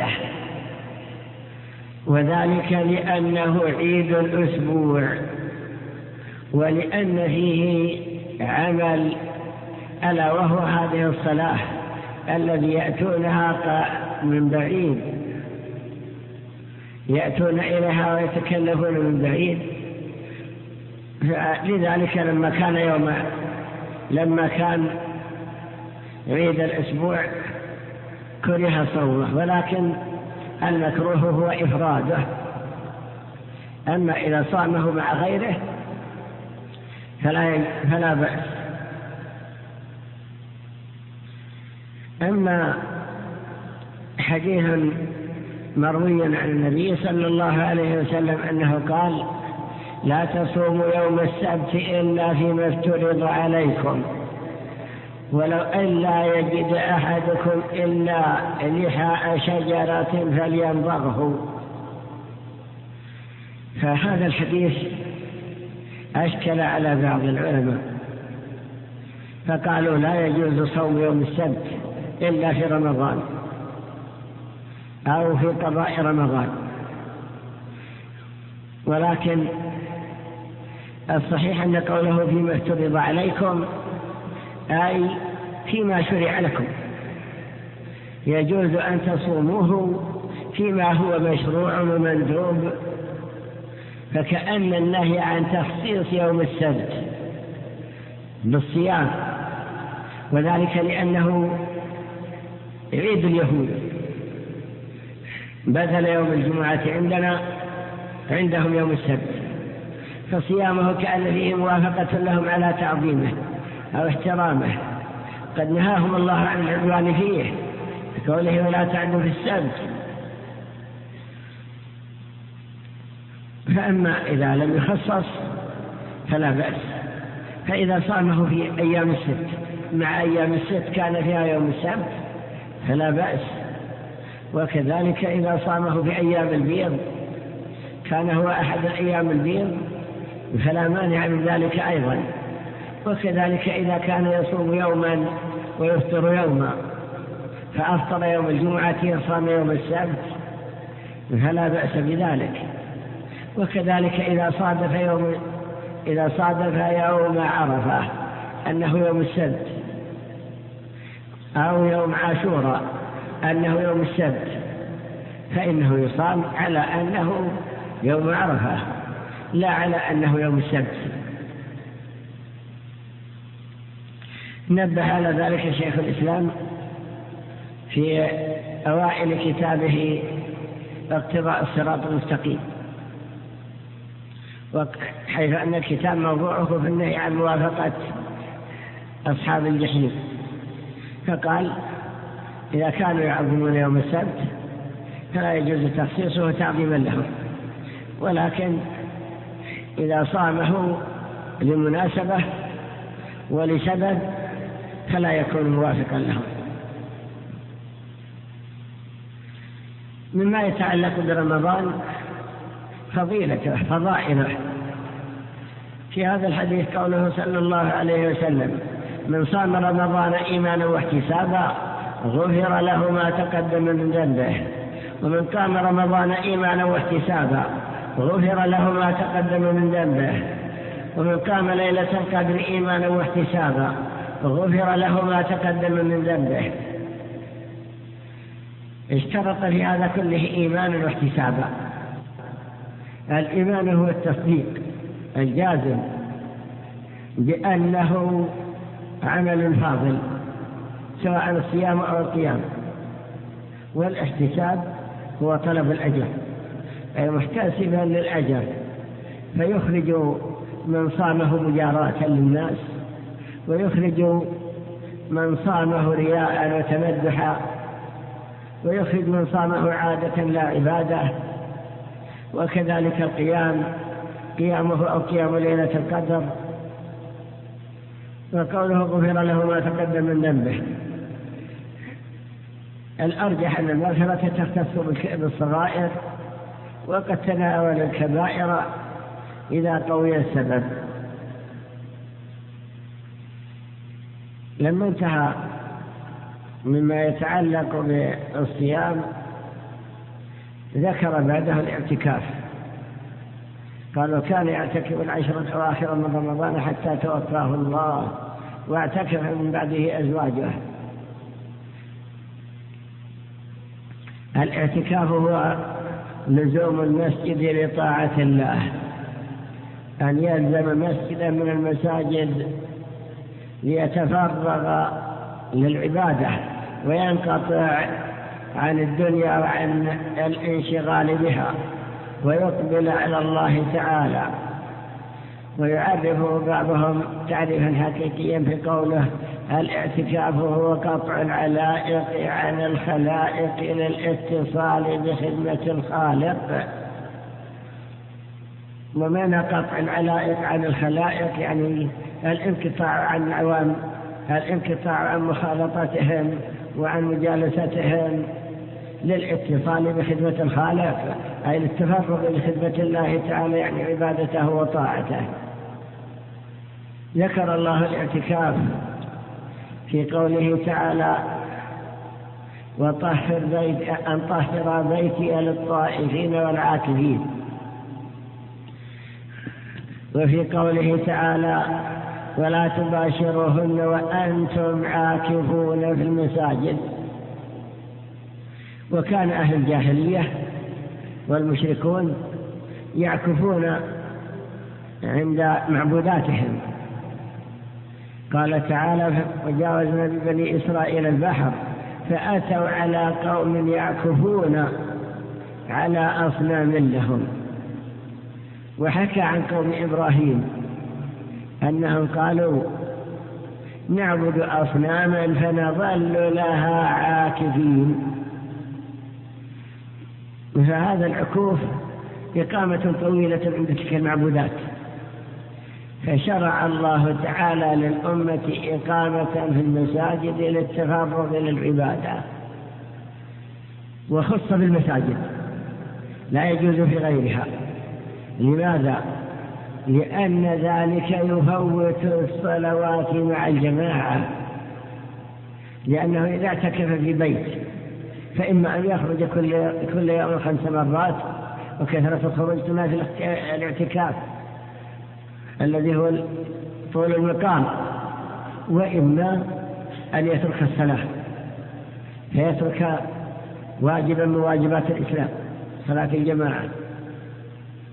وذلك لأنه عيد الأسبوع ولأن فيه عمل ألا وهو هذه الصلاة الذي يأتونها من بعيد، يأتون إليها ويتكلفون من بعيد. لذلك لما كان يوم لما كان عيد الأسبوع كره صومه، ولكن المكروه هو إفراده. أما إذا صامه مع غيره فلا, فلا بأس. أما حديث مروي عن النبي صلى الله عليه وسلم أنه قال: لا تصوموا يوم السبت إلا فيما افترض عليكم ولو أن لا يجد أحدكم إلا لحاء شجرة فليمضغه. فهذا الحديث أشكل على بعض العلماء فقالوا لا يجوز صوم يوم السبت إلا في رمضان أو في قضاء رمضان، ولكن الصحيح أن قوله فيما افترض عليكم أي فيما شرع لكم، يجوز أن تصوموه فيما هو مشروع ومندوب، فكأن النهي عن تخصيص يوم السبت بالصيام، وذلك لأنه عيد اليهود بدل يوم الجمعة عندنا عندهم يوم السبت، فصيامه كأن فيه موافقة لهم على تعظيمه أو احترامه. قد نهاهم الله عن العدوان فيه بقوله: ولا تعدوا في السبت. فأما إذا لم يخصص فلا بأس، فإذا صامه في أيام الست مع أيام الست كان فيها يوم السبت فلا بأس، وكذلك إذا صامه في أيام البيض كان هو أحد أيام البيض فلا مانع من ذلك أيضا، وكذلك إذا كان يصوم يوما ويفطر يوما فأفطر يوم الجمعة وصام يوم السبت فلا بأس بذلك. وكذلك إذا صادف يوم إذا صادف يوم عرفة أنه يوم السبت أو يوم عاشوراء أنه يوم السبت فإنه يصام على أنه يوم عرفة لا على أنه يوم السبت. نبه على ذلك شيخ الإسلام في أوائل كتابه اقتضاء الصراط المستقيم، حيث أن الكتاب موضوعه في النهي عن موافقة أصحاب الجحيم، فقال إذا كانوا يعظمون يوم السبت فلا يجوز تخصيصه تعظيما لهم، ولكن إذا صامه لمناسبة ولسبب فلا يكون موافقا لهم. مما يتعلق برمضان فضيلته فضائله، في هذا الحديث قوله صلى الله عليه وسلم: من صام رمضان إيمانا واحتسابا غفر له ما تقدم من ذنبه، ومن قام رمضان إيمانا واحتسابا غفر له ما تقدم من ذنبه، ومن قام ليلة القدر إيمانا واحتسابا غفر له ما تقدم من ذنبه. اشترط في هذا كله إيمانا واحتسابا. الإيمان هو التصديق الجازم بأنه عمل فاضل سواء الصيام أو القيام، والاحتساب هو طلب الأجر أي محتسبا للأجر، فيخرج من صامه مجاراة للناس، ويخرج من صامه رياء وتمدحا، ويخرج من صامه عادة لا عبادة. وكذلك القيام قيامه أو قيام ليلة القدر، وقوله غفر له ما تقدم من ذنبه. الأرجح أن المغفرة تختص بالصغائر، وقد تناول الكبائر إذا قوي السبب. لما انتهى مما يتعلق بالصيام ذكر بعده الاعتكاف، قالوا كان يعتكف العشرة الأواخر من رمضان حتى توفاه الله، واعتكف من بعده أزواجه. الاعتكاف هو لزوم المسجد لطاعة الله، أن يلزم مسجدا من المساجد ليتفرغ للعبادة وينقطع عن الدنيا وعن الانشغال بها، ويقبل على الله تعالى. ويعرفه بعضهم تعريفا حقيقيا في قوله: الاعتكاف هو قطع العلائق عن الخلائق للاتصال بخدمة الخالق. ومعنى قطع العلائق عن الخلائق يعني الانقطاع عن العوام، الانقطاع عن مخالطتهم وعن مجالستهم للاتصال بخدمة الخالق، أي التفرغ لخدمة الله تعالى يعني عبادته وطاعته. ذكر الله الاعتكاف في قوله تعالى: وطهر بيت أن طهر بيتي للطائفين والعاكفين. وفي قوله تعالى: ولا تباشروهن وأنتم عاكفون في المساجد. وكان أهل الجاهلية والمشركون يعكفون عند معبوداتهم. قال تعالى: وجاوزنا ببني إسرائيل البحر فأتوا على قوم يعكفون على أصنام لهم. وحكى عن قوم إبراهيم أنهم قالوا: نعبد أصناما فنظل لها عاكفين. فهذا العكوف إقامة طويلة عند تلك المعبودات، فشرع الله تعالى للأمة إقامة في المساجد للتفرغ للعبادة، وخص بالمساجد لا يجوز في غيرها. لماذا؟ لأن ذلك يفوت الصلوات مع الجماعة، لأنه إذا اعتكف في بيت فإما أن يخرج كل, كل يوم خمس مرات، وكثرة الخروج تنافي الاعتكاف الذي هو طول المقام، وإما أن يترك الصلاة فيترك واجبا من واجبات الإسلام صلاة الجماعة.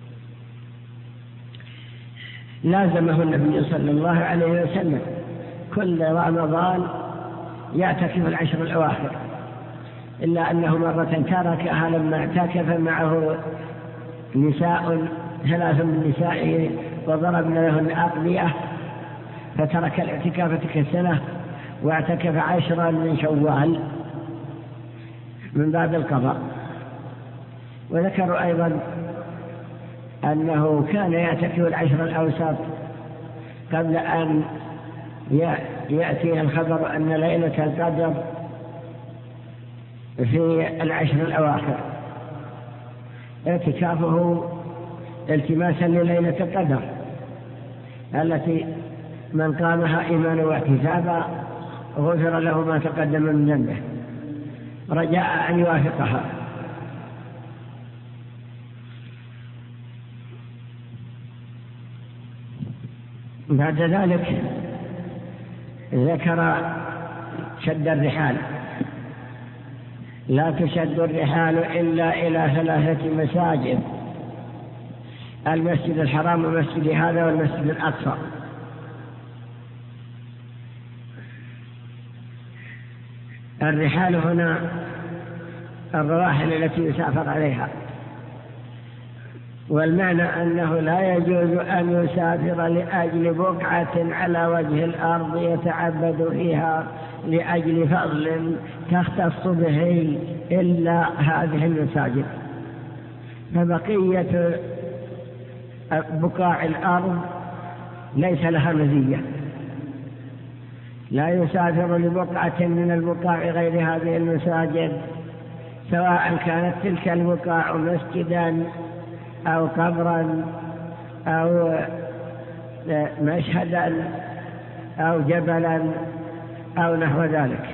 لازمه النبي صلى الله عليه وسلم كل رمضان يعتكف العشر الأواخر، إلا أنه مرة تركها لما اعتكف معه نساء ثلاث من نسائه وضربن لهن أقضية، فترك الاعتكاف تلك السنة واعتكف عشرا من شوال من باب القضاء. وذكروا أيضا أنه كان يعتكف العشر الأوسط قبل أن يأتي الخبر أن ليلة القدر في العشر الأواخر، اعتكافه التماسا لليلة القدر التي من قامها إيمانا واحتسابا غفر له ما تقدم من ذنبه رجاء أن يوافقها. بعد ذلك ذكر شد الرحال. لا تشد الرحال إلا إلى ثلاثة مساجد: المسجد الحرام ومسجد هذا والمسجد الأقصى. الرحال هنا الرواحل التي يسافر عليها، والمعنى أنه لا يجوز أن يسافر لأجل بقعة على وجه الأرض يتعبد فيها لأجل فضل تختص به إلا هذه المساجد، فبقية بقاع الأرض ليس لها مزية. لا يسافر لبقعة من البقاع غير هذه المساجد، سواء كانت تلك البقاع مسجدا أو قبرا أو مشهدا أو جبلا أو نحو ذلك.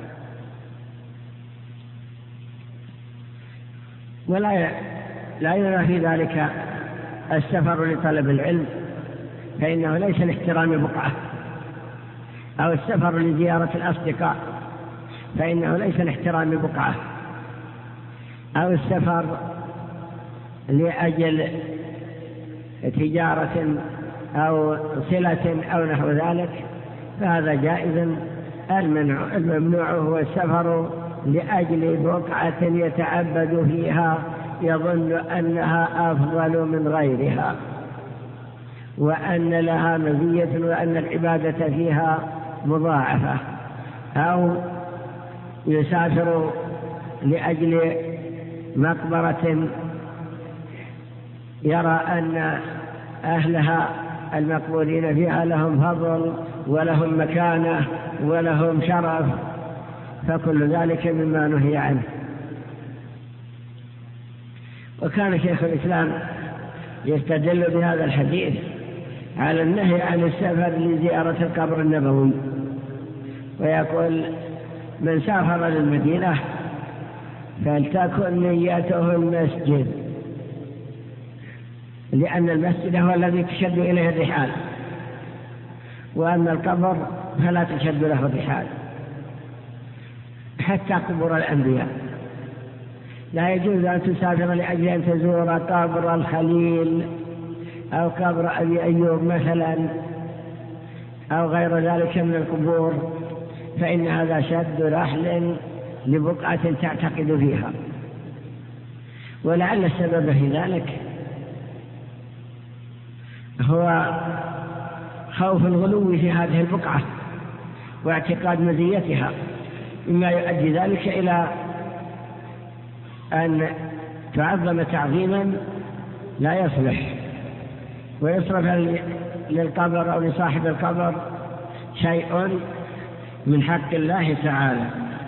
ولا لا ينافي ذلك السفر لطلب العلم، فإنه ليس لاحترام بقعة، أو السفر لزيارة الأصدقاء، فإنه ليس لاحترام بقعة، أو السفر لأجل تجارة أو صلة أو نحو ذلك، فهذا جائز. الممنوع هو السفر لأجل بقعة يتعبد فيها يظن أنها أفضل من غيرها وأن لها مزية وأن العبادة فيها مضاعفة، أو يسافر لأجل مقبرة يرى أن أهلها المقبورين فيها لهم فضل ولهم مكانة ولهم شرف، فكل ذلك مما نهي عنه. وكان شيخ الإسلام يستدل بهذا الحديث على النهي عن السفر لزيارة القبر النبوي، ويقول: من سافر للمدينة فلتكن نيته المسجد، لأن المسجد هو الذي تشد إليه الرحال، وأما القبر فلا تشد له الرحال. حتى قبور الأنبياء لا يجوز أن تسافر لأجل أن تزور قبر الخليل أو قبر أبي أيوب مثلا أو غير ذلك من القبور، فإن هذا شد رحل لبقعة تعتقد فيها. ولعل السبب في ذلك هو خوف الغلو في هذه البقعة واعتقاد مزيتها، مما يؤدي ذلك إلى أن تعظم تعظيما لا يصلح، ويصرف للقبر أو لصاحب القبر شيء من حق الله تعالى.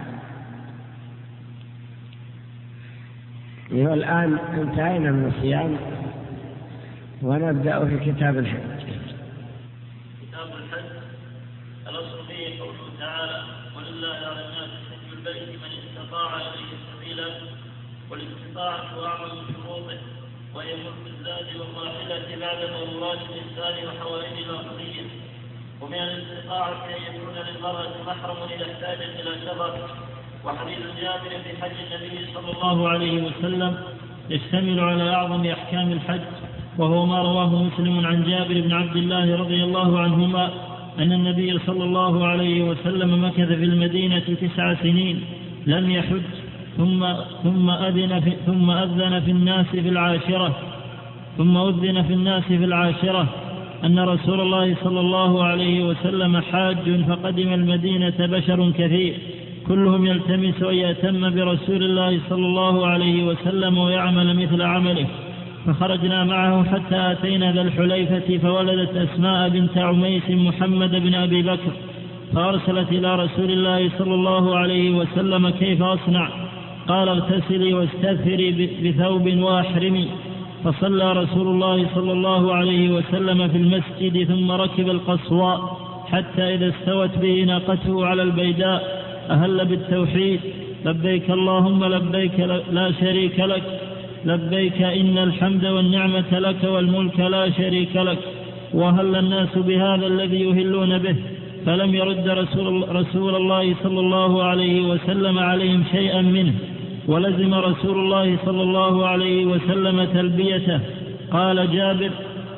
والآن انتهينا من الصيام ونبدأ في كتاب الحج.
كتاب الحج الأصل فيه قوله تعالى: ولله على الناس حج البيت من استطاع إليه سبيلا، والاستطاعة أعظم شروطه، وهي ملك الزاد والراحلة بعد ضرورات الإنسان وحوائج الأرضية. ومن الاستطاعة أن يكون للمرأة محرم إذا احتاجت إلى سفر. وحديث جابر في حج النبي صلى الله عليه وسلم يشتمل على أعظم أحكام الحج، وهو ما رواه مسلم عن جابر بن عبد الله رضي الله عنهما أن النبي صلى الله عليه وسلم مكث في المدينة تسع سنين لم يحج، ثم ثم أذن في ثم أذن في الناس في العاشرة ثم أذن في الناس في العاشرة أن رسول الله صلى الله عليه وسلم حاج، فقدم المدينة بشر كثير كلهم يلتمس أن يأتم برسول الله صلى الله عليه وسلم ويعمل مثل عمله، فخرجنا معه حتى أتينا ذا الحليفة، فولدت أسماء بنت عميس محمد بن أبي بكر، فأرسلت إلى رسول الله صلى الله عليه وسلم كيف أصنع؟ قال اغتسلي واستثري بثوب واحرمي. فصلى رسول الله صلى الله عليه وسلم في المسجد، ثم ركب القصواء حتى إذا استوت به ناقته على البيداء أهل بالتوحيد: لبيك اللهم لبيك لا شريك لك لبيك إن الحمد والنعمة لك والملك لا شريك لك. وهل الناس بهذا الذي يهلون به، فلم يرد رسول, رسول الله صلى الله عليه وسلم عليهم شيئا منه، ولزم رسول الله صلى الله عليه وسلم تلبيته. قال جابر: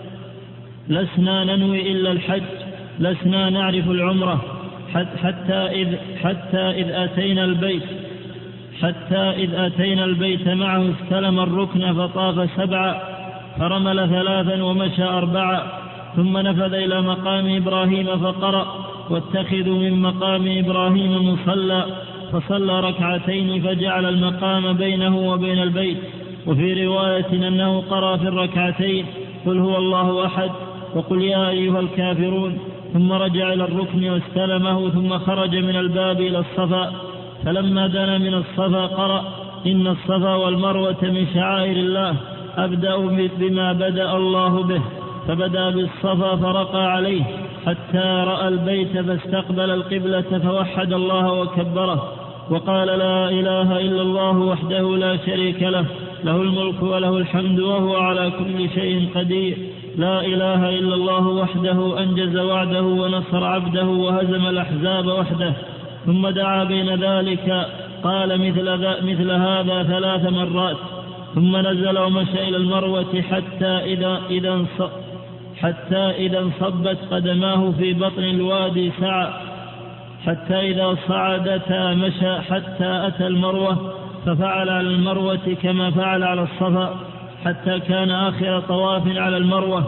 لسنا ننوي إلا الحج، لسنا نعرف العمرة، حتى إذ, حتى إذ أتينا البيت حتى إذ أتينا البيت معه استلم الركن فطاف سبعا، فرمل ثلاثا ومشى أربعا، ثم نفذ إلى مقام إبراهيم فقرأ: واتخذوا من مقام إبراهيم مصلى، فصلى ركعتين فجعل المقام بينه وبين البيت. وفي رواية أنه قرأ في الركعتين: قل هو الله أحد وقل يا أيها الكافرون، ثم رجع إلى الركن واستلمه، ثم خرج من الباب إلى الصفا، فلما دنا من الصفا قرأ: إن الصفا والمروة من شعائر الله، أبدأ بما بدأ الله به، فبدأ بالصفا فرقى عليه حتى رأى البيت فاستقبل القبلة فوحد الله وكبره وقال: لا إله إلا الله وحده لا شريك له، له الملك وله الحمد وهو على كل شيء قدير، لا إله إلا الله وحده أنجز وعده ونصر عبده وهزم الأحزاب وحده. ثم دعا بين ذلك قال مثل, مثل هذا ثلاث مرات، ثم نزل ومشى إلى المروة حتى إذا, إذا, حتى إذا انصبت قدماه في بطن الوادي سعى، حتى إذا صعدتا مشى حتى أتى المروة، ففعل على المروة كما فعل على الصفا حتى كان آخر طواف على المروة،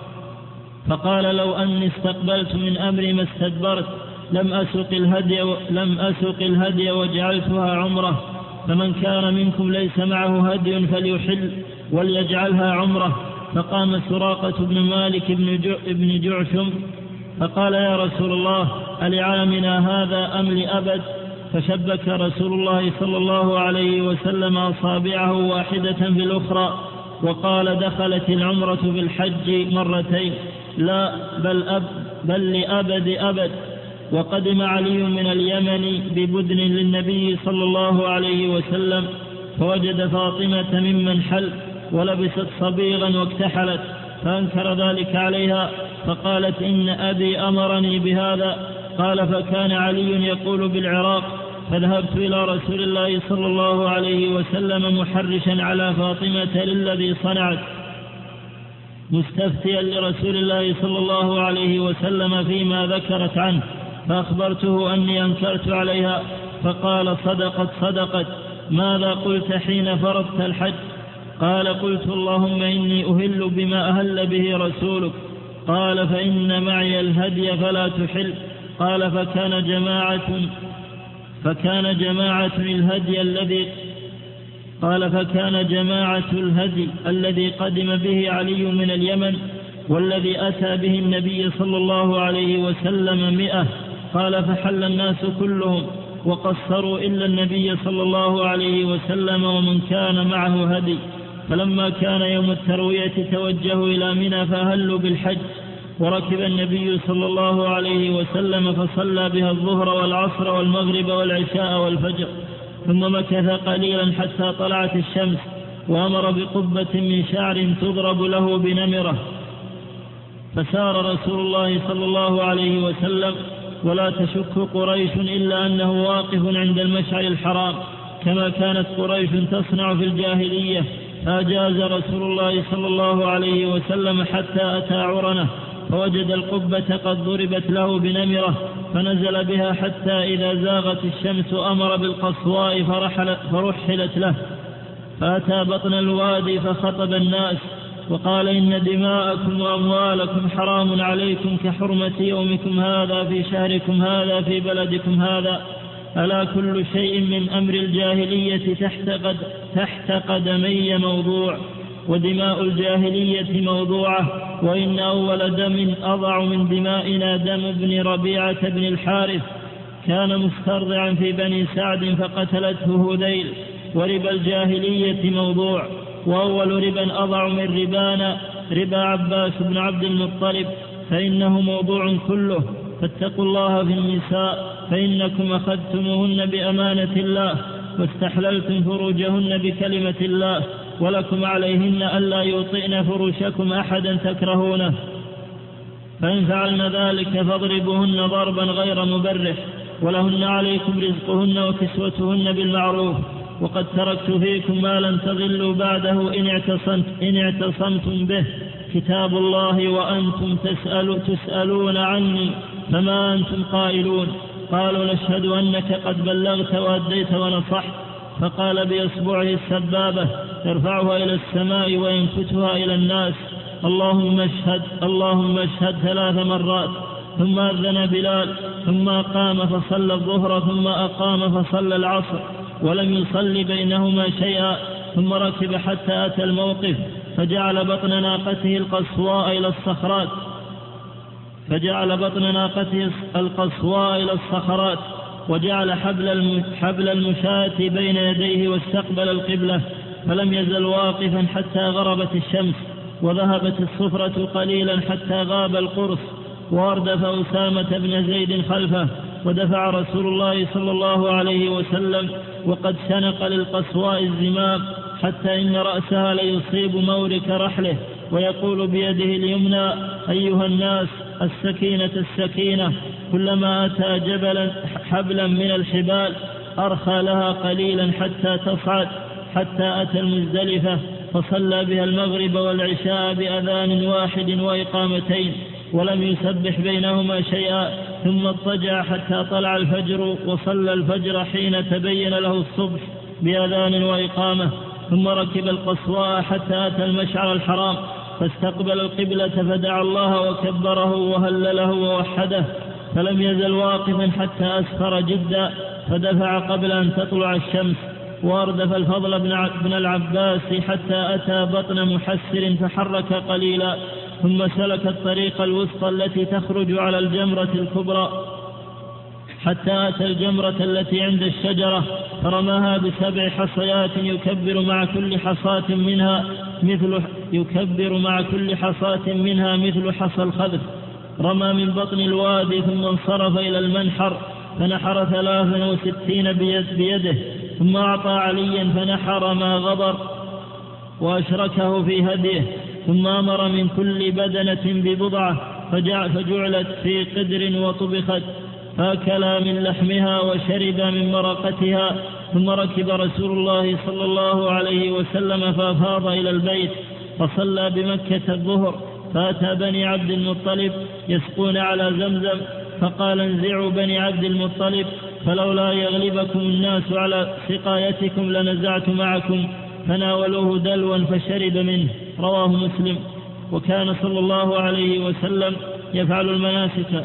فقال: لو أني استقبلت من أمري ما استدبرت، لم أسق الهدي, لم أسق الهدي وجعلتها عمره، فمن كان منكم ليس معه هدي فليحل وليجعلها عمره. فقام سراقة بن مالك بن جعشم فقال: يا رسول الله، ألعامنا هذا أم لأبد؟ فشبك رسول الله صلى الله عليه وسلم أصابعه واحدة في الأخرى وقال: دخلت العمرة في الحج مرتين، لا بل, أب بل لأبد أبد. وقدم علي من اليمن ببدن للنبي صلى الله عليه وسلم، فوجد فاطمة ممن حل ولبست صبيغا واكتحلت، فأنكر ذلك عليها، فقالت: إن أبي أمرني بهذا. قال: فكان علي يقول بالعراق، فذهبت إلى رسول الله صلى الله عليه وسلم محرشا على فاطمة للذي صنعت، مستفتيا لرسول الله صلى الله عليه وسلم فيما ذكرت عنه، فأخبرته أني أنكرت عليها، فقال: صدقت صدقت. ماذا قلت حين فرضت الحج؟ قال: قلت: اللهم إني أهل بما أهل به رسولك. قال: فإن معي الهدي فلا تحل. قال: فكان جماعة فكان جماعة الهدي الذي قال فكان جماعة الهدي الذي قدم به علي من اليمن والذي أتى به النبي صلى الله عليه وسلم مئة. قال: فحل الناس كلهم وقصروا إلا النبي صلى الله عليه وسلم ومن كان معه هدي. فلما كان يوم التروية توجهوا إلى منى فأهلوا بالحج، وركب النبي صلى الله عليه وسلم فصلى بها الظهر والعصر والمغرب والعشاء والفجر، ثم مكث قليلا حتى طلعت الشمس، وأمر بقبة من شعر تضرب له بنمرة. فسار رسول الله صلى الله عليه وسلم، ولا تشك قريش إلا أنه واقف عند المشعر الحرام كما كانت قريش تصنع في الجاهلية. فأجاز رسول الله صلى الله عليه وسلم حتى أتى عرنة، فوجد القبة قد ضربت له بنمرة فنزل بها حتى إذا زاغت الشمس أمر بالقصواء فرحل فرحلت له، فأتى بطن الوادي فخطب الناس وقال: إن دماءكم وأموالكم حرام عليكم كحرمة يومكم هذا في شهركم هذا في بلدكم هذا. ألا كل شيء من أمر الجاهلية تحت, قد تحت قدمي موضوع، ودماء الجاهلية موضوعة، وإن أول دم أضع من دمائنا دم ابن ربيعة بن الحارث كان مسترضعا في بني سعد فقتلته هذيل. وربا الجاهلية موضوع، وأول ربا أضع من ربانا ربا عباس بن عبد المطلب، فإنه موضوع كله. فاتقوا الله في النساء، فإنكم أخذتموهن بأمانة الله واستحللتم فروجهن بكلمة الله، ولكم عليهن ألا يوطئن فروشكم أحدا تكرهونه، فإن فعلن ذلك فاضربوهن ضربا غير مبرح، ولهن عليكم رزقهن وكسوتهن بالمعروف. وقد تركت فيكم ما لن تضلوا بعده إن اعتصمت إن اعتصمتم به، كتاب الله وأنتم تسأل تسألون عني فما أنتم قائلون. قالوا: نشهد أنك قد بلغت وأديت ونصحت. فقال بإصبعه السبابة يرفعها إلى السماء وينكتها إلى الناس: اللهم اشهد اللهم اشهد ثلاث مرات. ثم أذن بلال، ثم أقام فصلى الظهر، ثم أقام فصلى العصر، ولم يصل بينهما شيئا. ثم ركب حتى أتى الموقف فجعل بطن ناقته القصواء إلى الصخرات فجعل بطن ناقته القصواء إلى الصخرات وجعل حبل حبل المشاة بين يديه واستقبل القبلة، فلم يزل واقفا حتى غربت الشمس، وذهبت الصفرة قليلا حتى غاب القرص، واردف أسامة بن زيد خلفه، ودفع رسول الله صلى الله عليه وسلم وقد شنق للقصواء الزمام حتى إن رأسها ليصيب مورك رحله، ويقول بيده اليمنى: أيها الناس، السكينة السكينة. كلما أتى جبلا حبلا من الحبال أرخى لها قليلا حتى تصعد، حتى أتى المزدلفة فصلى بها المغرب والعشاء بأذان واحد وإقامتين، ولم يسبح بينهما شيئا. ثم اضطجع حتى طلع الفجر، وصلى الفجر حين تبين له الصبح بأذان وإقامة. ثم ركب القصواء حتى أتى المشعر الحرام فاستقبل القبلة فدعا الله وكبره وهلله ووحده، فلم يزل واقفا حتى أسفر جدا، فدفع قبل أن تطلع الشمس، واردف الفضل بن العباس حتى أتى بطن محسر فحرك قليلا، ثم سلك الطريق الوسطى التي تخرج على الجمرة الكبرى حتى أتى الجمرة التي عند الشجرة فرماها بسبع حصيات يكبر مع كل حصاة منها مثل يكبر مع كل حصاة منها مثل حصى الخذف. رمى من بطن الوادي ثم انصرف إلى المنحر فنحر ثلاثا وستين بيد بيده، ثم أعطى عليا فنحر ما غبر وأشركه في هديه، ثم أمر من كل بدنة ببضعة فجعلت في قدر وطبخت، فأكلا من لحمها وشرب من مرقتها. ثم ركب رسول الله صلى الله عليه وسلم فأفاض إلى البيت فصلى بمكة الظهر، فأتى بني عبد المطلب يسقون على زمزم، فقال: انزعوا بني عبد المطلب، فلولا يغلبكم الناس على سقايتكم لنزعت معكم. فناولوه دلوا فشرب منه. رواه مسلم. وكان صلى الله عليه وسلم يفعل المناسك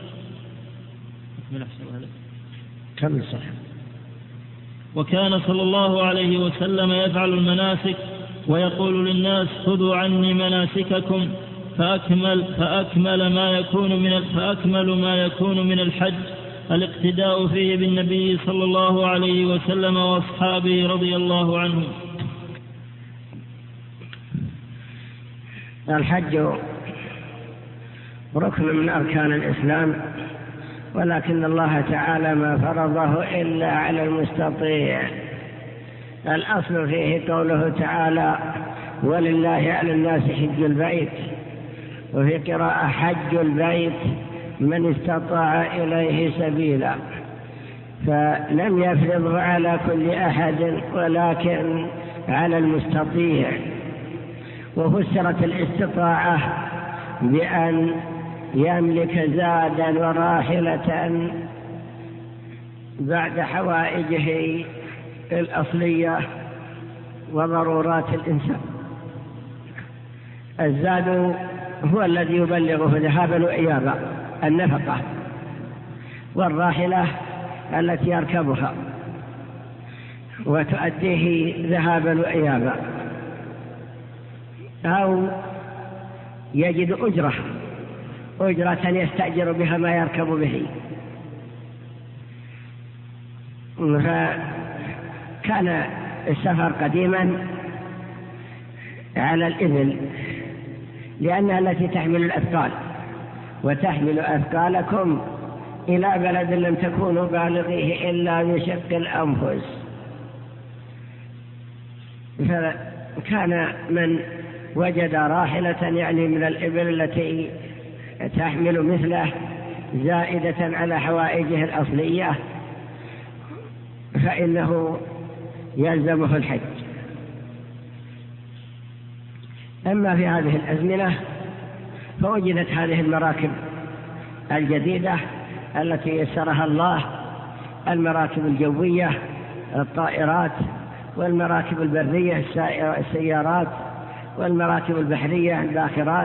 كم صح
وكان صلى الله عليه وسلم يفعل المناسك ويقول للناس: خذوا عني مناسككم، فأكمل, فأكمل, ما يكون من فأكمل ما يكون من الحج الاقتداء فيه بالنبي صلى الله عليه وسلم وأصحابه رضي الله عنهم.
الحج ركن من أركان الإسلام، ولكن الله تعالى ما فرضه إلا على المستطيع. الأصل فيه قوله تعالى: ولله على الناس حج البيت، وفي قراءة حج البيت من استطاع إليه سبيلا، فلم يفرض على كل أحد ولكن على المستطيع. وفسرت الاستطاعة بأن يملك زادا وراحلة بعد حوائجه الأصلية وضرورات الإنسان. الزاد هو الذي يبلغه ذهابا وإيابا، النفقة، والراحلة التي يركبها وتؤديه ذهابا وإيابا، أو يجد أجرة أجرة يستأجر بها ما يركب به. فكان السفر قديما على الإبل لأنها التي تحمل الأثقال، وتحمل أثقالكم إلى بلد لم تكونوا بالغيه إلا بشق الأنفس. فكان من وجد راحلة يعني من الإبل التي تحمل مثله زائدة على حوائجه الأصلية فإنه يلزمه الحج. أما في هذه الأزمنة فوجدت هذه المراكب الجديدة التي يسرها الله، المراكب الجوية، الطائرات، والمراكب البرية السيارات، والمراكب البحرية الباخرات.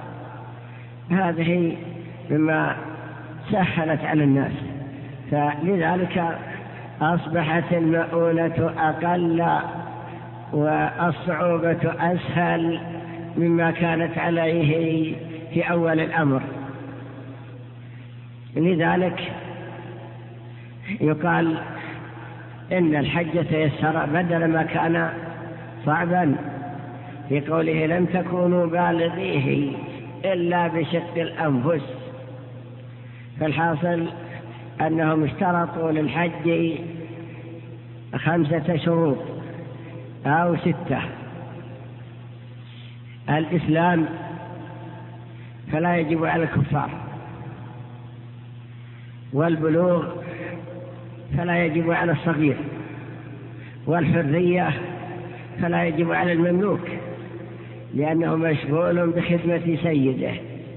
هذه مما سهلت على الناس، فلذلك أصبحت المؤونة أقل والصعوبة أسهل مما كانت عليه في أول الأمر. لذلك يقال إن الحج تيسر بدل ما كان صعبا في قوله لم تكونوا بالغيه إلا بشق الأنفس. فالحاصل أنهم اشترطوا للحج خمسة شروط أو ستة: الإسلام فلا يجب على الكفار، والبلوغ فلا يجب على الصغير، والحرية فلا يجب على المملوك لأنه مشغول بخدمة سيده،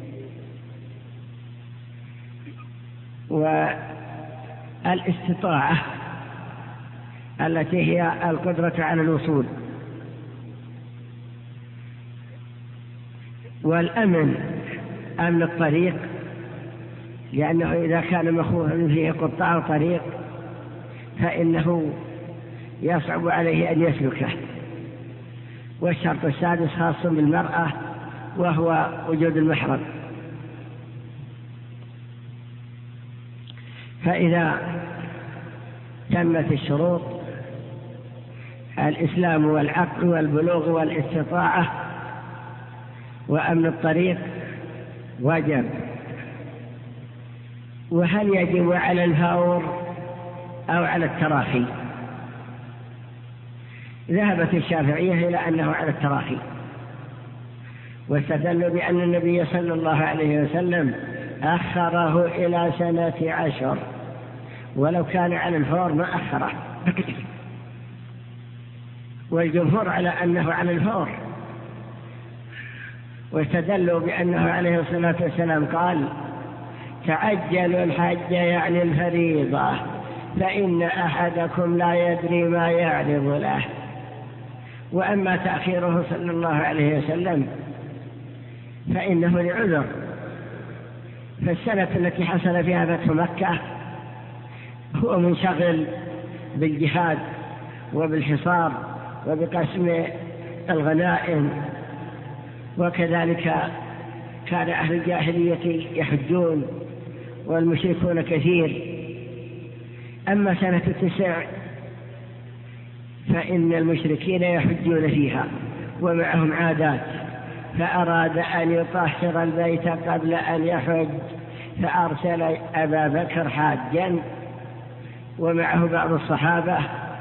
والاستطاعة التي هي القدرة على الوصول، والأمن، أمن الطريق، لأنه إذا كان مخوفا فيه قطاع طريق فإنه يصعب عليه أن يسلكه. والشرط السادس خاص بالمرأة وهو وجود المحرم. فإذا تمت الشروط الإسلام والعقل والبلوغ والاستطاعة وأمن الطريق وجب. وهل يجب على الفور أو على التراخي؟ ذهبت الشافعية إلى أنه على التراخي، واستدلوا بأن النبي صلى الله عليه وسلم أخره إلى سنة عشر، ولو كان على الفور ما أخره. والجمهور على أنه على الفور، واستدلوا بأنه عليه الصلاة والسلام قال تعجلوا الحج يعني الفريضة فإن أحدكم لا يدري ما يعرض له. وأما تأخيره صلى الله عليه وسلم فإنه لعذر. فالسنة التي حصل فيها فتح مكة هو منشغل بالجهاد وبالحصار وبقسم الغنائم، وكذلك كان أهل الجاهلية يحجون والمشركون كثير. أما سنة التسع فإن المشركين يحجون فيها ومعهم عادات، فأراد أن يطهر البيت قبل أن يحج، فأرسل أبا بكر حاجا ومعه بعض الصحابة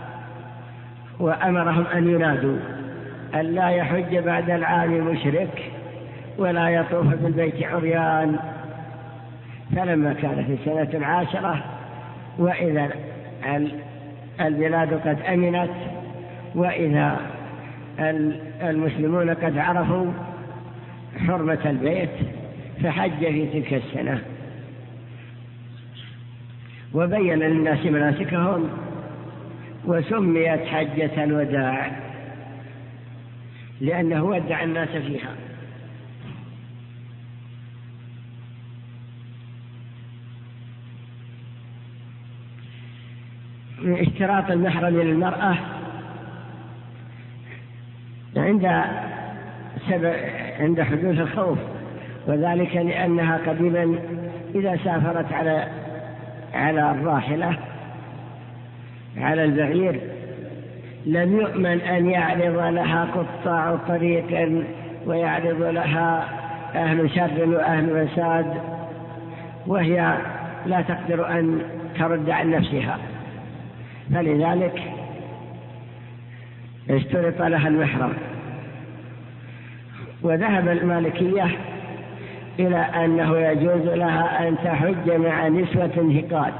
وأمرهم أن ينادوا أن لا يحج بعد العام مشرك ولا يطوف بالبيت عريان. فلما كانت السنة العاشرة وإذا البلاد قد أمنت وإذا المسلمون قد عرفوا حرمة البيت فحج في تلك السنة وبين للناس مناسكهم، وسميت حجة الوداع لأنه ودع الناس فيها. من اشتراط المحرم للمرأة عند سبب عند حدوث الخوف، وذلك لأنها قديما إذا سافرت على على الراحلة على البعير لم يؤمن أن يعرض لها قطاع طريق ويعرض لها أهل شر وأهل فساد، وهي لا تقدر أن ترد عن نفسها، فلذلك اشترط لها المحرم. وذهب المالكية إلى أنه يجوز لها أن تحج مع نسوة هقات،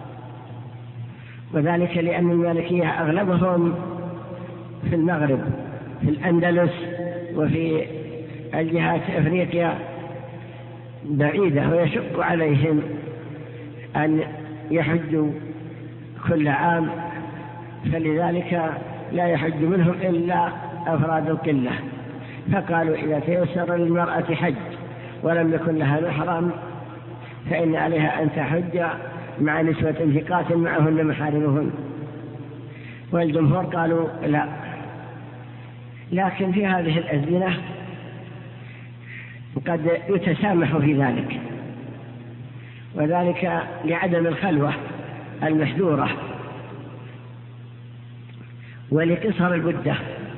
وذلك لأن المالكية أغلبهم في المغرب في الأندلس وفي الجهات أفريقيا بعيدة، ويشق عليهم أن يحجوا كل عام، فلذلك لا يحج منهم إلا أفراد القلة. فقالوا إذا تيسر للمرأة حج ولم يكن لها محرم فإن عليها أن تحج مع نسوة ثقات معهن محارمهن. والجمهور قالوا لا. لكن في هذه الأزمنة قد يتسامح في ذلك، وذلك لعدم الخلوة المحذورة ولقصر المدة.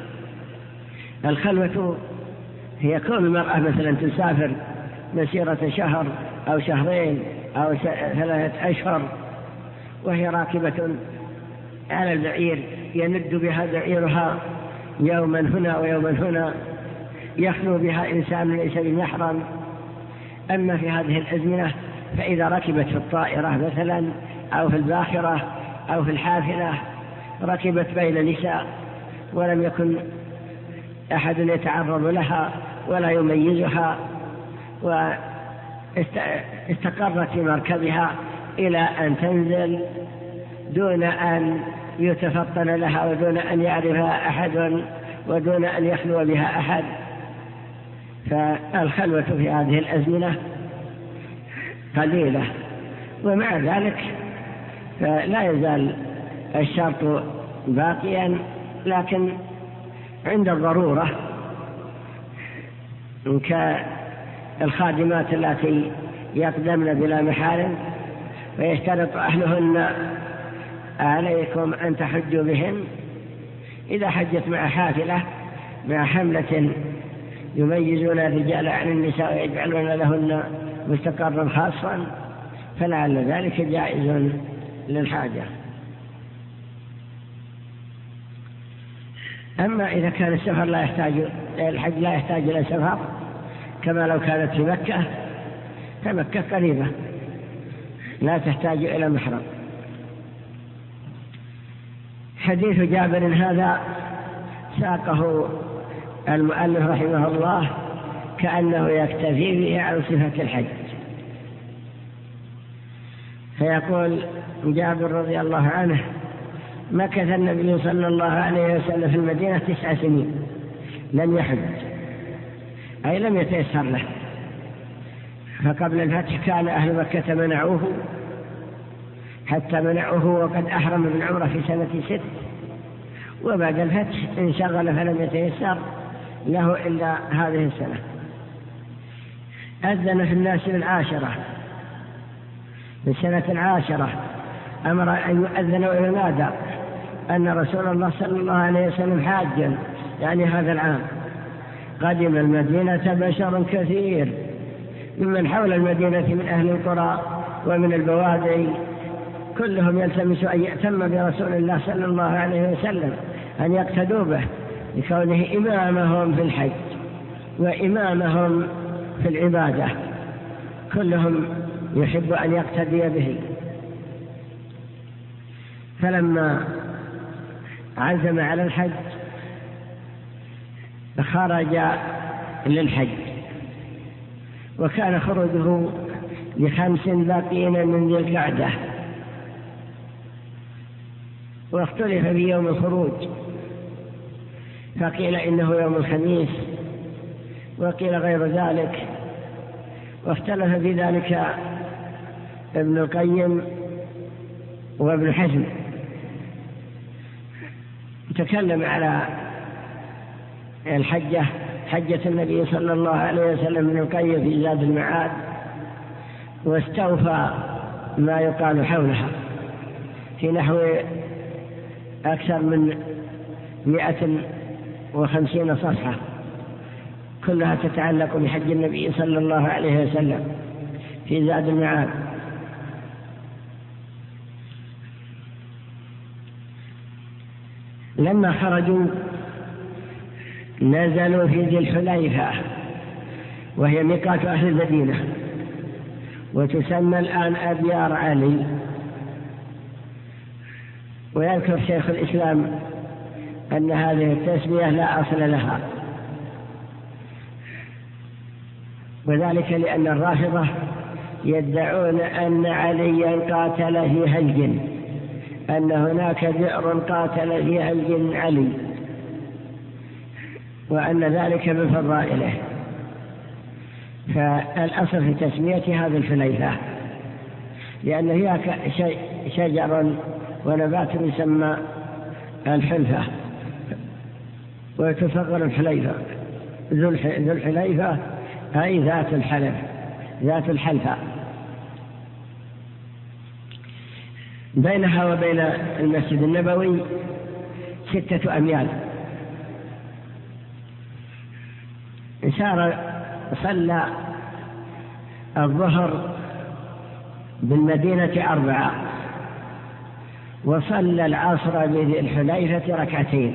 الخلوة هي كون المرأة مثلا تسافر مسيرة شهر أو شهرين أو ثلاثة أشهر وهي راكبة على البعير يند بها بعيرها يوما هنا ويوما هنا، يخلو بها إنسان ليس بمحرم. أما في هذه الأزمنة فإذا ركبت في الطائرة مثلا أو في الباخرة أو في الحافلة ركبت بين نساء ولم يكن أحد يتعرض لها ولا يميزها، واستقرت في مركبها إلى أن تنزل دون أن يتفطن لها ودون أن يعرفها أحد ودون أن يخلو بها أحد، فالخلوة في هذه الأزمنة قليلة. ومع ذلك فلا يزال الشرط باقيا، لكن عند الضرورة كالخادمات التي يقدمن بلا محارم ويشترط أهلهن عليكم أن تحجوا بهن. إذا حجت مع حافلة مع حملة يميزون الرجال عن النساء ويجعلون لهن مستقرا خاصا فلعل ذلك جائز للحاجة. أما إذا كان السفر لا يحتاج الحج لا يحتاج إلى سفر كما لو كانت في مكة، فمكة قريبة لا تحتاج إلى محرم. حديث جابر هذا ساقه المؤلف رحمه الله كأنه يكتفي به عن صفة الحج، فيقول جابر رضي الله عنه: مكث النبي صلى الله عليه وسلم في المدينة تسع سنين لم يحج، أي لم يتيسر له. فقبل الفتح كان أهل مكة منعوه حتى منعوه وقد أحرم بالعمرة في سنة ست، وبعد الفتح انشغل فلم يتيسر له إلا هذه السنة. أذن في الناس بالعاشرة في سنة العاشرة، أمر أن يؤذن وينادى أن رسول الله صلى الله عليه وسلم حاجا، يعني هذا العام. قدم المدينة بشر كثير ممن حول المدينة من أهل القرى ومن البوادي، كلهم يلتمس أن يأتم برسول الله صلى الله عليه وسلم، أن يقتدوا به لكونه إمامهم في الحج وإمامهم في العبادة، كلهم يحب أن يقتدي به. فلما عزم على الحج خرج للحج وكان خروجه لخمس باقين من ذي القعدة، واختلف في يوم الخروج، فقيل إنه يوم الخميس وقيل غير ذلك، واختلف في ذلك ابن القيم وابن حزم. تكلم على الحجة حجة النبي صلى الله عليه وسلم ابن القيم في زاد المعاد، واستوفى ما يقال حولها في نحو أكثر من مئة وخمسين صفحة، كلها تتعلق بحج النبي صلى الله عليه وسلم في زاد المعاد. لما خرجوا نزلوا في ذي الحليفة، وهي ميقات أهل المدينة، وتسمى الآن أبيار علي. ويذكر شيخ الإسلام أن هذه التسمية لا أصل لها، وذلك لأن الرافضة يدعون أن عليا قاتل فيها الجن، أن هناك بئر قاتل فيها الجن علي، وأن ذلك من فضائله. فالأصل في تسمية هذه الحليفة لأن هي شجر ونبات يسمى الحلفة، وتصغر الحليفة ذو الحليفة أي ذات الحلف، ذات الحلفة. بينها وبين المسجد النبوي ستة أميال. سار صلى الظهر بالمدينة أربعة، وصلى العصر بذي الحليفة ركعتين،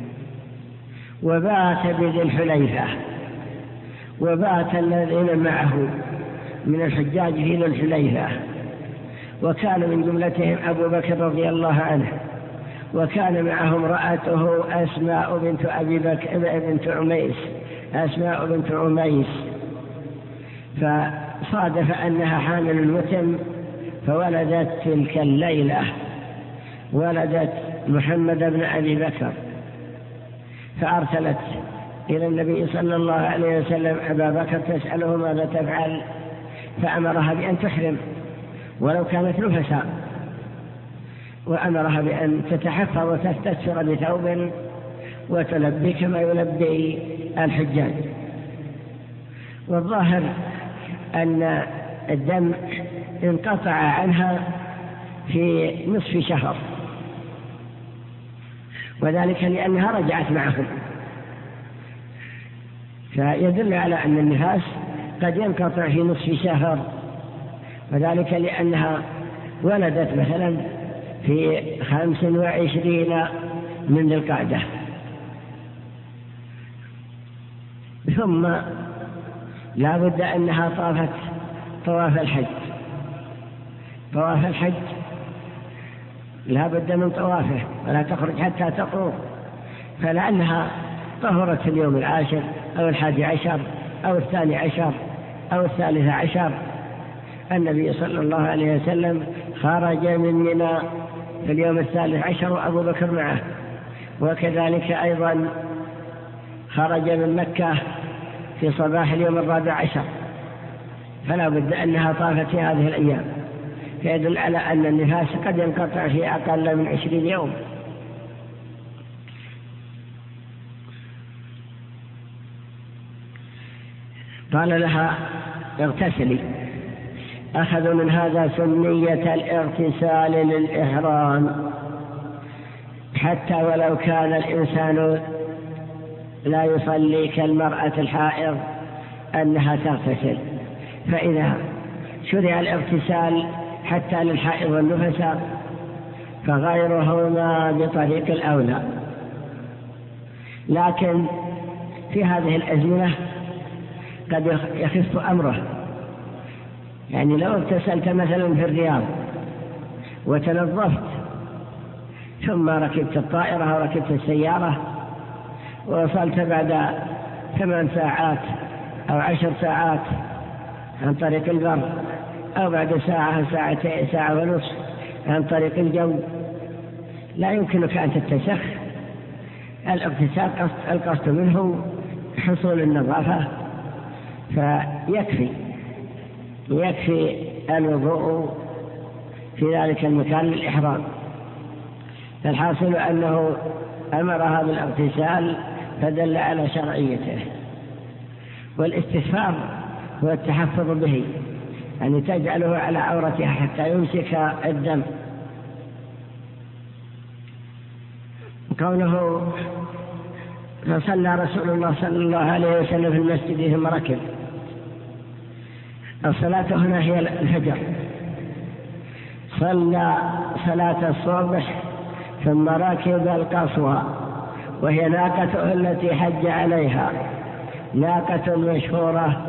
وبات بذي الحليفة، وبات الذين معه من الحجاج في ذي الحليفة، وكان من جملتهم أبو بكر رضي الله عنه، وكان معه امرأته أسماء بنت أبي بكر بنت عميس أسماء بنت عميس، فصادف أنها حامل المتم، فولدت تلك الليلة ولدت محمد بن أبي بكر، فأرسلت إلى النبي صلى الله عليه وسلم أبا بكر تسأله ماذا تفعل، فأمرها بأن تحرم ولو كانت نفسا، وأمرها بأن تتحفظ وتستتر بثوب وتلبي كما يلبي الحجاج. والظاهر أن الدم انقطع عنها في نصف شهر، وذلك لأنها رجعت معهم، فيدل على أن النفاس قد ينقطع في نصف شهر، وذلك لأنها ولدت مثلا في خمس وعشرين من ذي القعدة. ثم لا بد أنها طافت طواف الحج. طواف الحج لا بد من طوافه، ولا تخرج حتى تطوف، فلعلها طهرت في اليوم العاشر أو الحادي عشر أو الثاني عشر أو الثالث عشر. النبي صلى الله عليه وسلم خرج من منى في اليوم الثالث عشر وأبو بكر معه، وكذلك أيضا خرج من مكة في صباح اليوم الرابع عشر، فلا بد أنها طافت في هذه الأيام، فيدل على أن النفاس قد ينقطع في أقل من عشرين يوم. قال لها اغتسلي. أخذوا من هذا سنية الاغتسال للإحرام، حتى ولو كان الإنسان لا يصلي كالمرأة الحائض أنها تغتسل، فإذا شرع الاغتسال حتى للحائض والنفساء فغيرهما بطريق الأولى. لكن في هذه الأزمنة قد يخف أمره، يعني لو اغتسلت مثلا في الرياض وتنظفت ثم ركبت الطائرة أو ركبت السيارة ووصلت بعد ثمان ساعات أو عشر ساعات عن طريق البر، أو بعد ساعة ساعتين ساعة ونصف عن طريق الجو. لا يمكنك أن تتسخ. الاغتسال القصد منه حصول النظافة، فيكفي يكفي الوضوء في ذلك المكان للإحرام. فالحاصل أنه أمرها بالاغتسال فدل على شرعيته. والاستثمار هو التحفظ به، يعني تجعله على عورتها حتى يمسك الدم. قوله فصلى رسول الله صلى الله عليه وسلم في المسجد ثم ركب. الصلاة هنا هي الفجر، صلى صلاة الصبح ثم ركب القصوى، وهي ناقته التي حج عليها، ناقة مشهورة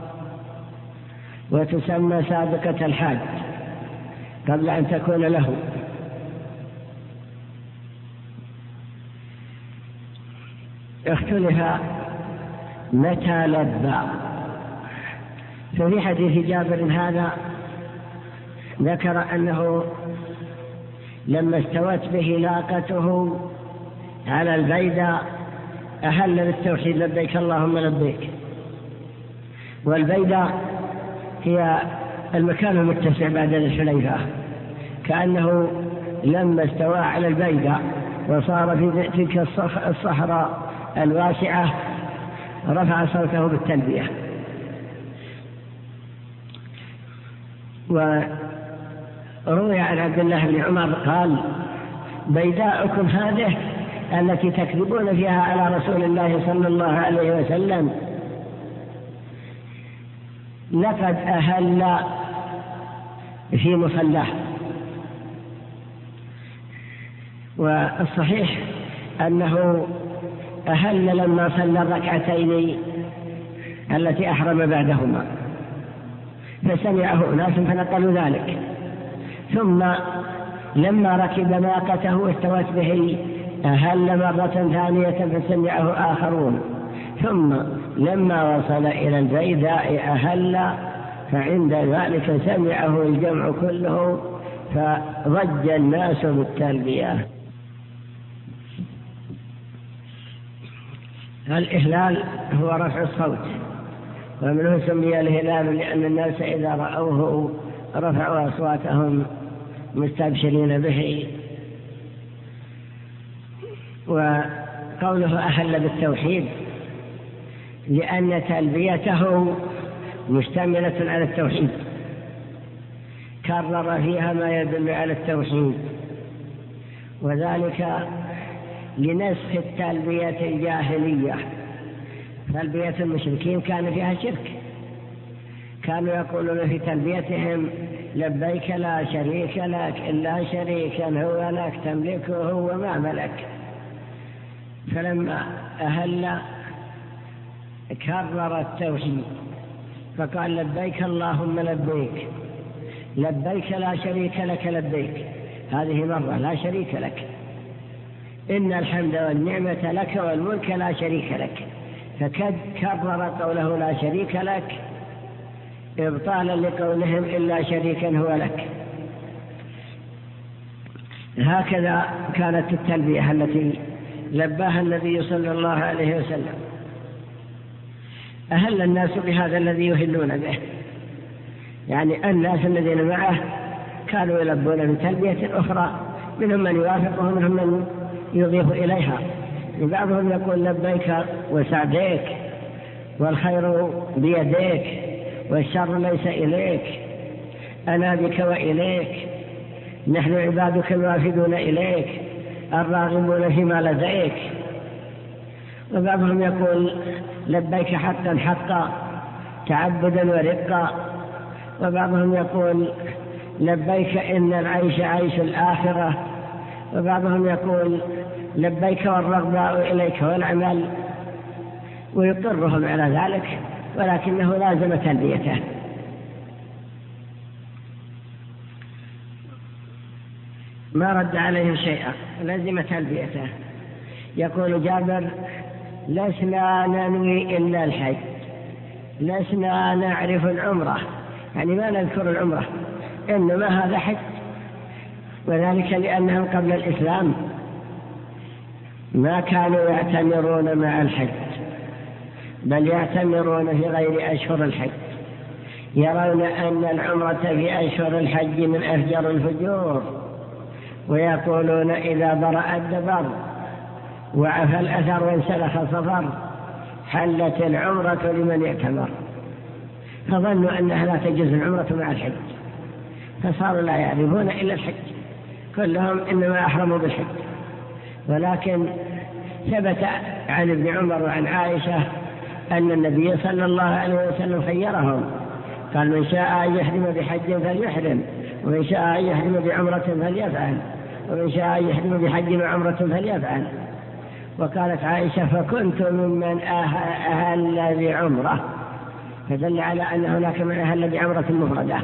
وتسمى سابقة الحاج قبل أن تكون له. اختلف متى لبى. ففي حديث جابر هذا ذكر أنه لما استوت به ناقته على البيداء أهل بالتوحيد لبيك اللهم لبيك. والبيداء هي المكان المتسع بعد الحليفة، كأنه لما استوى على البيداء وصار في تلك الصحراء الواسعة رفع صوته بالتلبية. وروي عن عبد الله بن عمر قال بيداءكم هذه التي تكذبون فيها على رسول الله صلى الله عليه وسلم لقد أهل في مصلاه. والصحيح أنه أهل لما صلى الركعتين التي أحرم بعدهما، فسمعه ناس فنقلوا ذلك. ثم لما ركب ناقته واستوت به أهل مرة ثانية فسمعه آخرون. ثم لما وصل إلى البيداء أهل، فعند ذلك سمعه الجمع كله فضج الناس بالتلبية. الإهلال هو رفع الصوت، ومنه سمي الهلال لأن الناس إذا رأوه رفعوا أصواتهم مستبشرين به. وقوله أهل بالتوحيد لأن تلبيته مشتملة على التوحيد، كرر فيها ما يدل على التوحيد، وذلك لنسخ التلبية الجاهلية. تلبية المشركين كان فيها شرك، كانوا يقولون في تلبيتهم لبيك لا شريك لك إلا شريكا هو لك تملكه وما ملك. فلما أهل كرر التوحيد فقال لبيك اللهم لبيك، لبيك لا شريك لك لبيك، هذه مرة لا شريك لك، إن الحمد والنعمة لك والملك لا شريك لك. فكرر قوله لا شريك لك إبطالا لقولهم إلا شريكا هو لك. هكذا كانت التلبية التي لباها النبي صلى الله عليه وسلم. أهل الناس بهذا الذي يهلون به، يعني الناس الذين معه كانوا يلبون بتلبية أخرى، منهم من يوافقه ومنهم من يضيف إليها. بعضهم يقول لبيك وسعديك والخير بيديك والشر ليس إليك، أنا بك وإليك، نحن عبادك الوافدون إليك الراغبون فيما لديك. وبعضهم يقول لبيك حقا حقا تعبدا ورقا. وبعضهم يقول لبيك إن العيش عيش الآخرة. وبعضهم يقول لبيك والرغباء إليك والعمل، ويقرهم على ذلك، ولكنه لازم تلبيته. ما رد عليه شيئا، لازم تلبيته. يقول جابر لسنا ننوي إلا الحج، لسنا نعرف العمرة، يعني ما نذكر العمرة، إنما هذا حج، وذلك لأنهم قبل الإسلام ما كانوا يعتمرون مع الحج، بل يعتمرون في غير أشهر الحج، يرون أن العمرة في أشهر الحج من أفجر الفجور، ويقولون إذا برأ الدبر وعفى الأثر وانسلخ الصفر حلت العمرة لمن يعتمر، فظنوا أنها لا تجوز العمرة مع الحج، فصاروا لا يعرفون إلا الحج، كلهم إنما أحرموا بالحج. ولكن ثبت عن ابن عمر وعن عائشة أن النبي صلى الله عليه وسلم خيرهم، قال من شاء أن يحرم بحج فليحرم، ومن شاء أن يحرم بعمرة فليفعل، ومن شاء أن يحرم بحج وعمرة فليفعل. وقالت عائشة فكنت ممن أهل بعمرة، فدل على أن هناك من أهل بعمرة مفردة.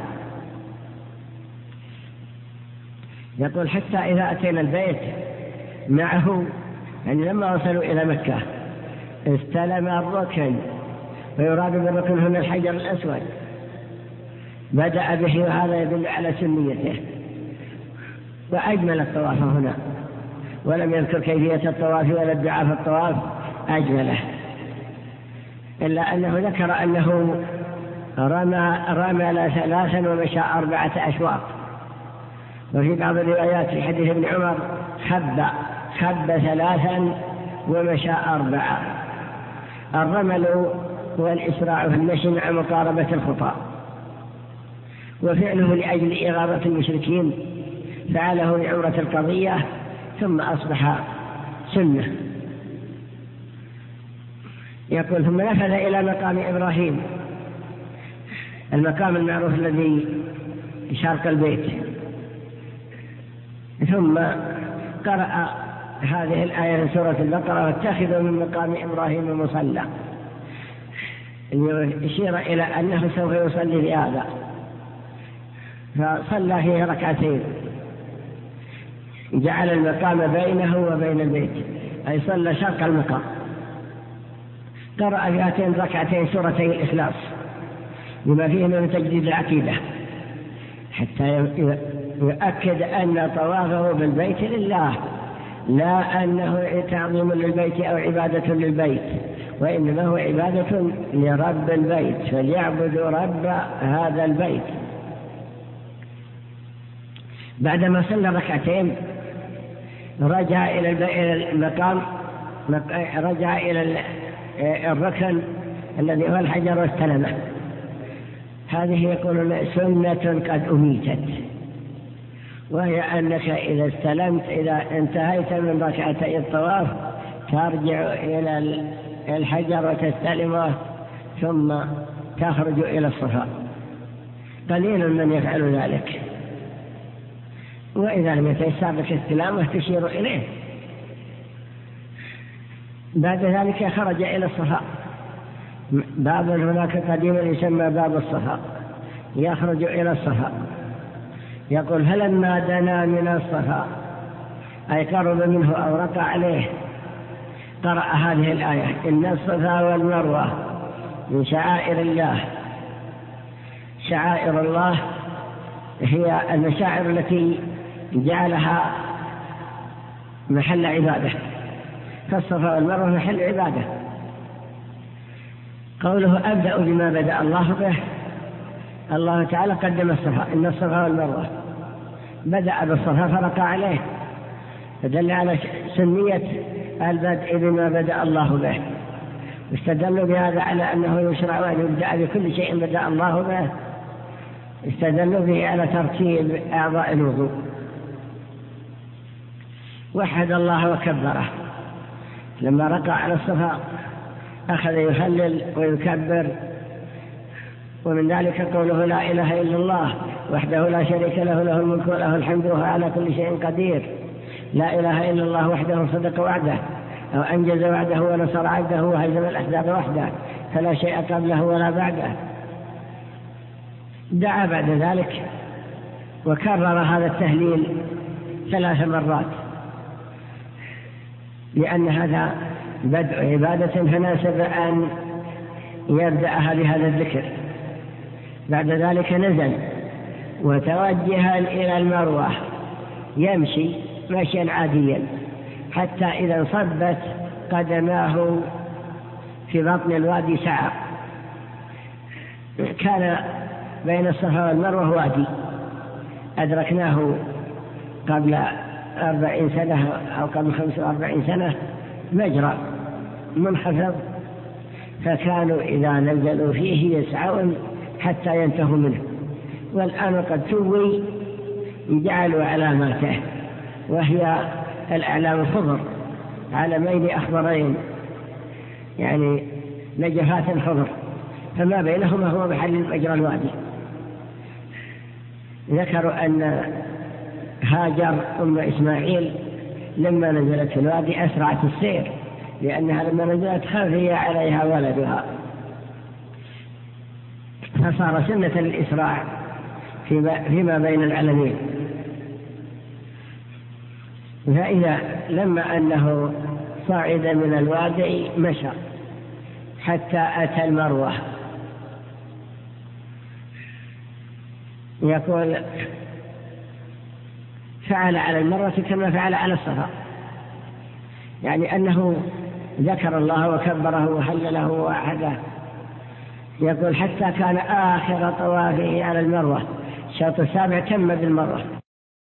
يقول حتى إذا أتينا البيت معه، يعني لما وصلوا إلى مكة استلم الركن، ويراد بالركن هنا الحجر الأسود، بدأ به، وهذا يدل على سنيته، وأجمل الطواف هنا، ولم يذكر كيفية الطواف ولا الدعاء في الطواف أجمله، إلا أنه ذكر أنه رمى رمل ثلاثا ومشى أربعة أشواط. وفي بعض الروايات في حديث ابن عمر خب خب ثلاثا ومشى أربعة. الرمل هو الإسراع في المشي مع مقاربة الخطى، وفعله لأجل إغاظة المشركين فعله لعمرة القضية ثم أصبح سنة. يقول ثم نفذ إلى مقام إبراهيم، المقام المعروف الذي شرق البيت، ثم قرأ هذه الآية من سورة البقرة واتخذوا من مقام إبراهيم مصلى، يشير إلى أنه سوف يصلي في هذا، فصلى فيه ركعتين، جعل المقام بينه وبين البيت، أي صلى شرق المقام، قرأ في هاتين ركعتين سورتي الإخلاص بما فيه من تجديد العقيدة، حتى يؤكد أن طوافه بالبيت لله، لا أنه تعظيم للبيت أو عبادة للبيت، وإنما هو عبادة لرب البيت، فليعبدوا رب هذا البيت. بعدما صلى ركعتين رجع إلى المقام، رجع إلى الركن الذي هو الحجر واستلمه. هذه يقولون سنة قد أميتت، وهي أنك إذا استلمت، إذا انتهيت من ركعتي الطواف ترجع إلى الحجر وتستلمه ثم تخرج إلى الصفا. قليل من يفعل ذلك، وإذا لم يتيسر لك استلامه تشير إليه. بعد ذلك خرج إلى الصفا، باب هناك قديما يسمى باب الصفا، يخرج إلى الصفا. يقول فلما دنا من الصفا، أي قرب منه أو رقع عليه، قرأ هذه الآية إن الصفا والمروة من شعائر الله. شعائر الله هي المشاعر التي جعلها محل عبادة، فالصفا والمروة محل عبادة. قوله أبدأ بما بدأ الله به، الله تعالى قدم الصفا، إن الصفا والمروة، بدأ بالصفا فرقع عليه، فدل على سنية البدء بما بدأ الله به. استدلوا بهذا على أنه يشرع أن يبدأ بكل شيء بدأ الله به، استدلوا به على ترتيب أعضاء الوضوء. وحد الله وكبره، لما رقع على الصفا أخذ يهلل ويكبر، ومن ذلك قوله لا إله إلا الله وحده لا شريك له، له الملك وله الحمد وهو على كل شيء قدير. لا إله إلا الله وحده صدق وعده، أو أنجز وعده ونصر عبده وهزم الأحزاب وحده، فلا شيء قبله ولا بعده. دعا بعد ذلك وكرر هذا التهليل ثلاث مرات، لأن هذا بدء عبادة، فناسب أن يبدأها بهذا الذكر. بعد ذلك نزل وتوجها إلى المروة يمشي مشيا عاديا حتى إذا انصبت قدماه في بطن الوادي سعى. كان بين الصفا والمروة وادي أدركناه قبل أربعين سنة أو قبل خمس وأربعين سنة، مجرى منخفض، فكانوا إذا نزلوا فيه يسعون حتى ينتهوا منه. والآن قد توي جعلوا علاماته، وهي الأعلام الخضر، علمين أخضرين يعني نجفات خضر، فما بينهما هو بحل مجرى الوادي. ذكروا أن هاجر أم إسماعيل لما نزلت في الوادي أسرعت السير، لأنها لما نزلت خفي عليها ولدها، فصار سنة الإسراع فيما بين العلمين. فإذا لما أنه صعد من الوادي مشى حتى أتى المروة، يقول فعل على المروة كما فعل على الصفا، يعني أنه ذكر الله وكبره وهلله ووحده. يقول حتى كان آخر طوافه على المروة، الشوط السابع تم بالمروة،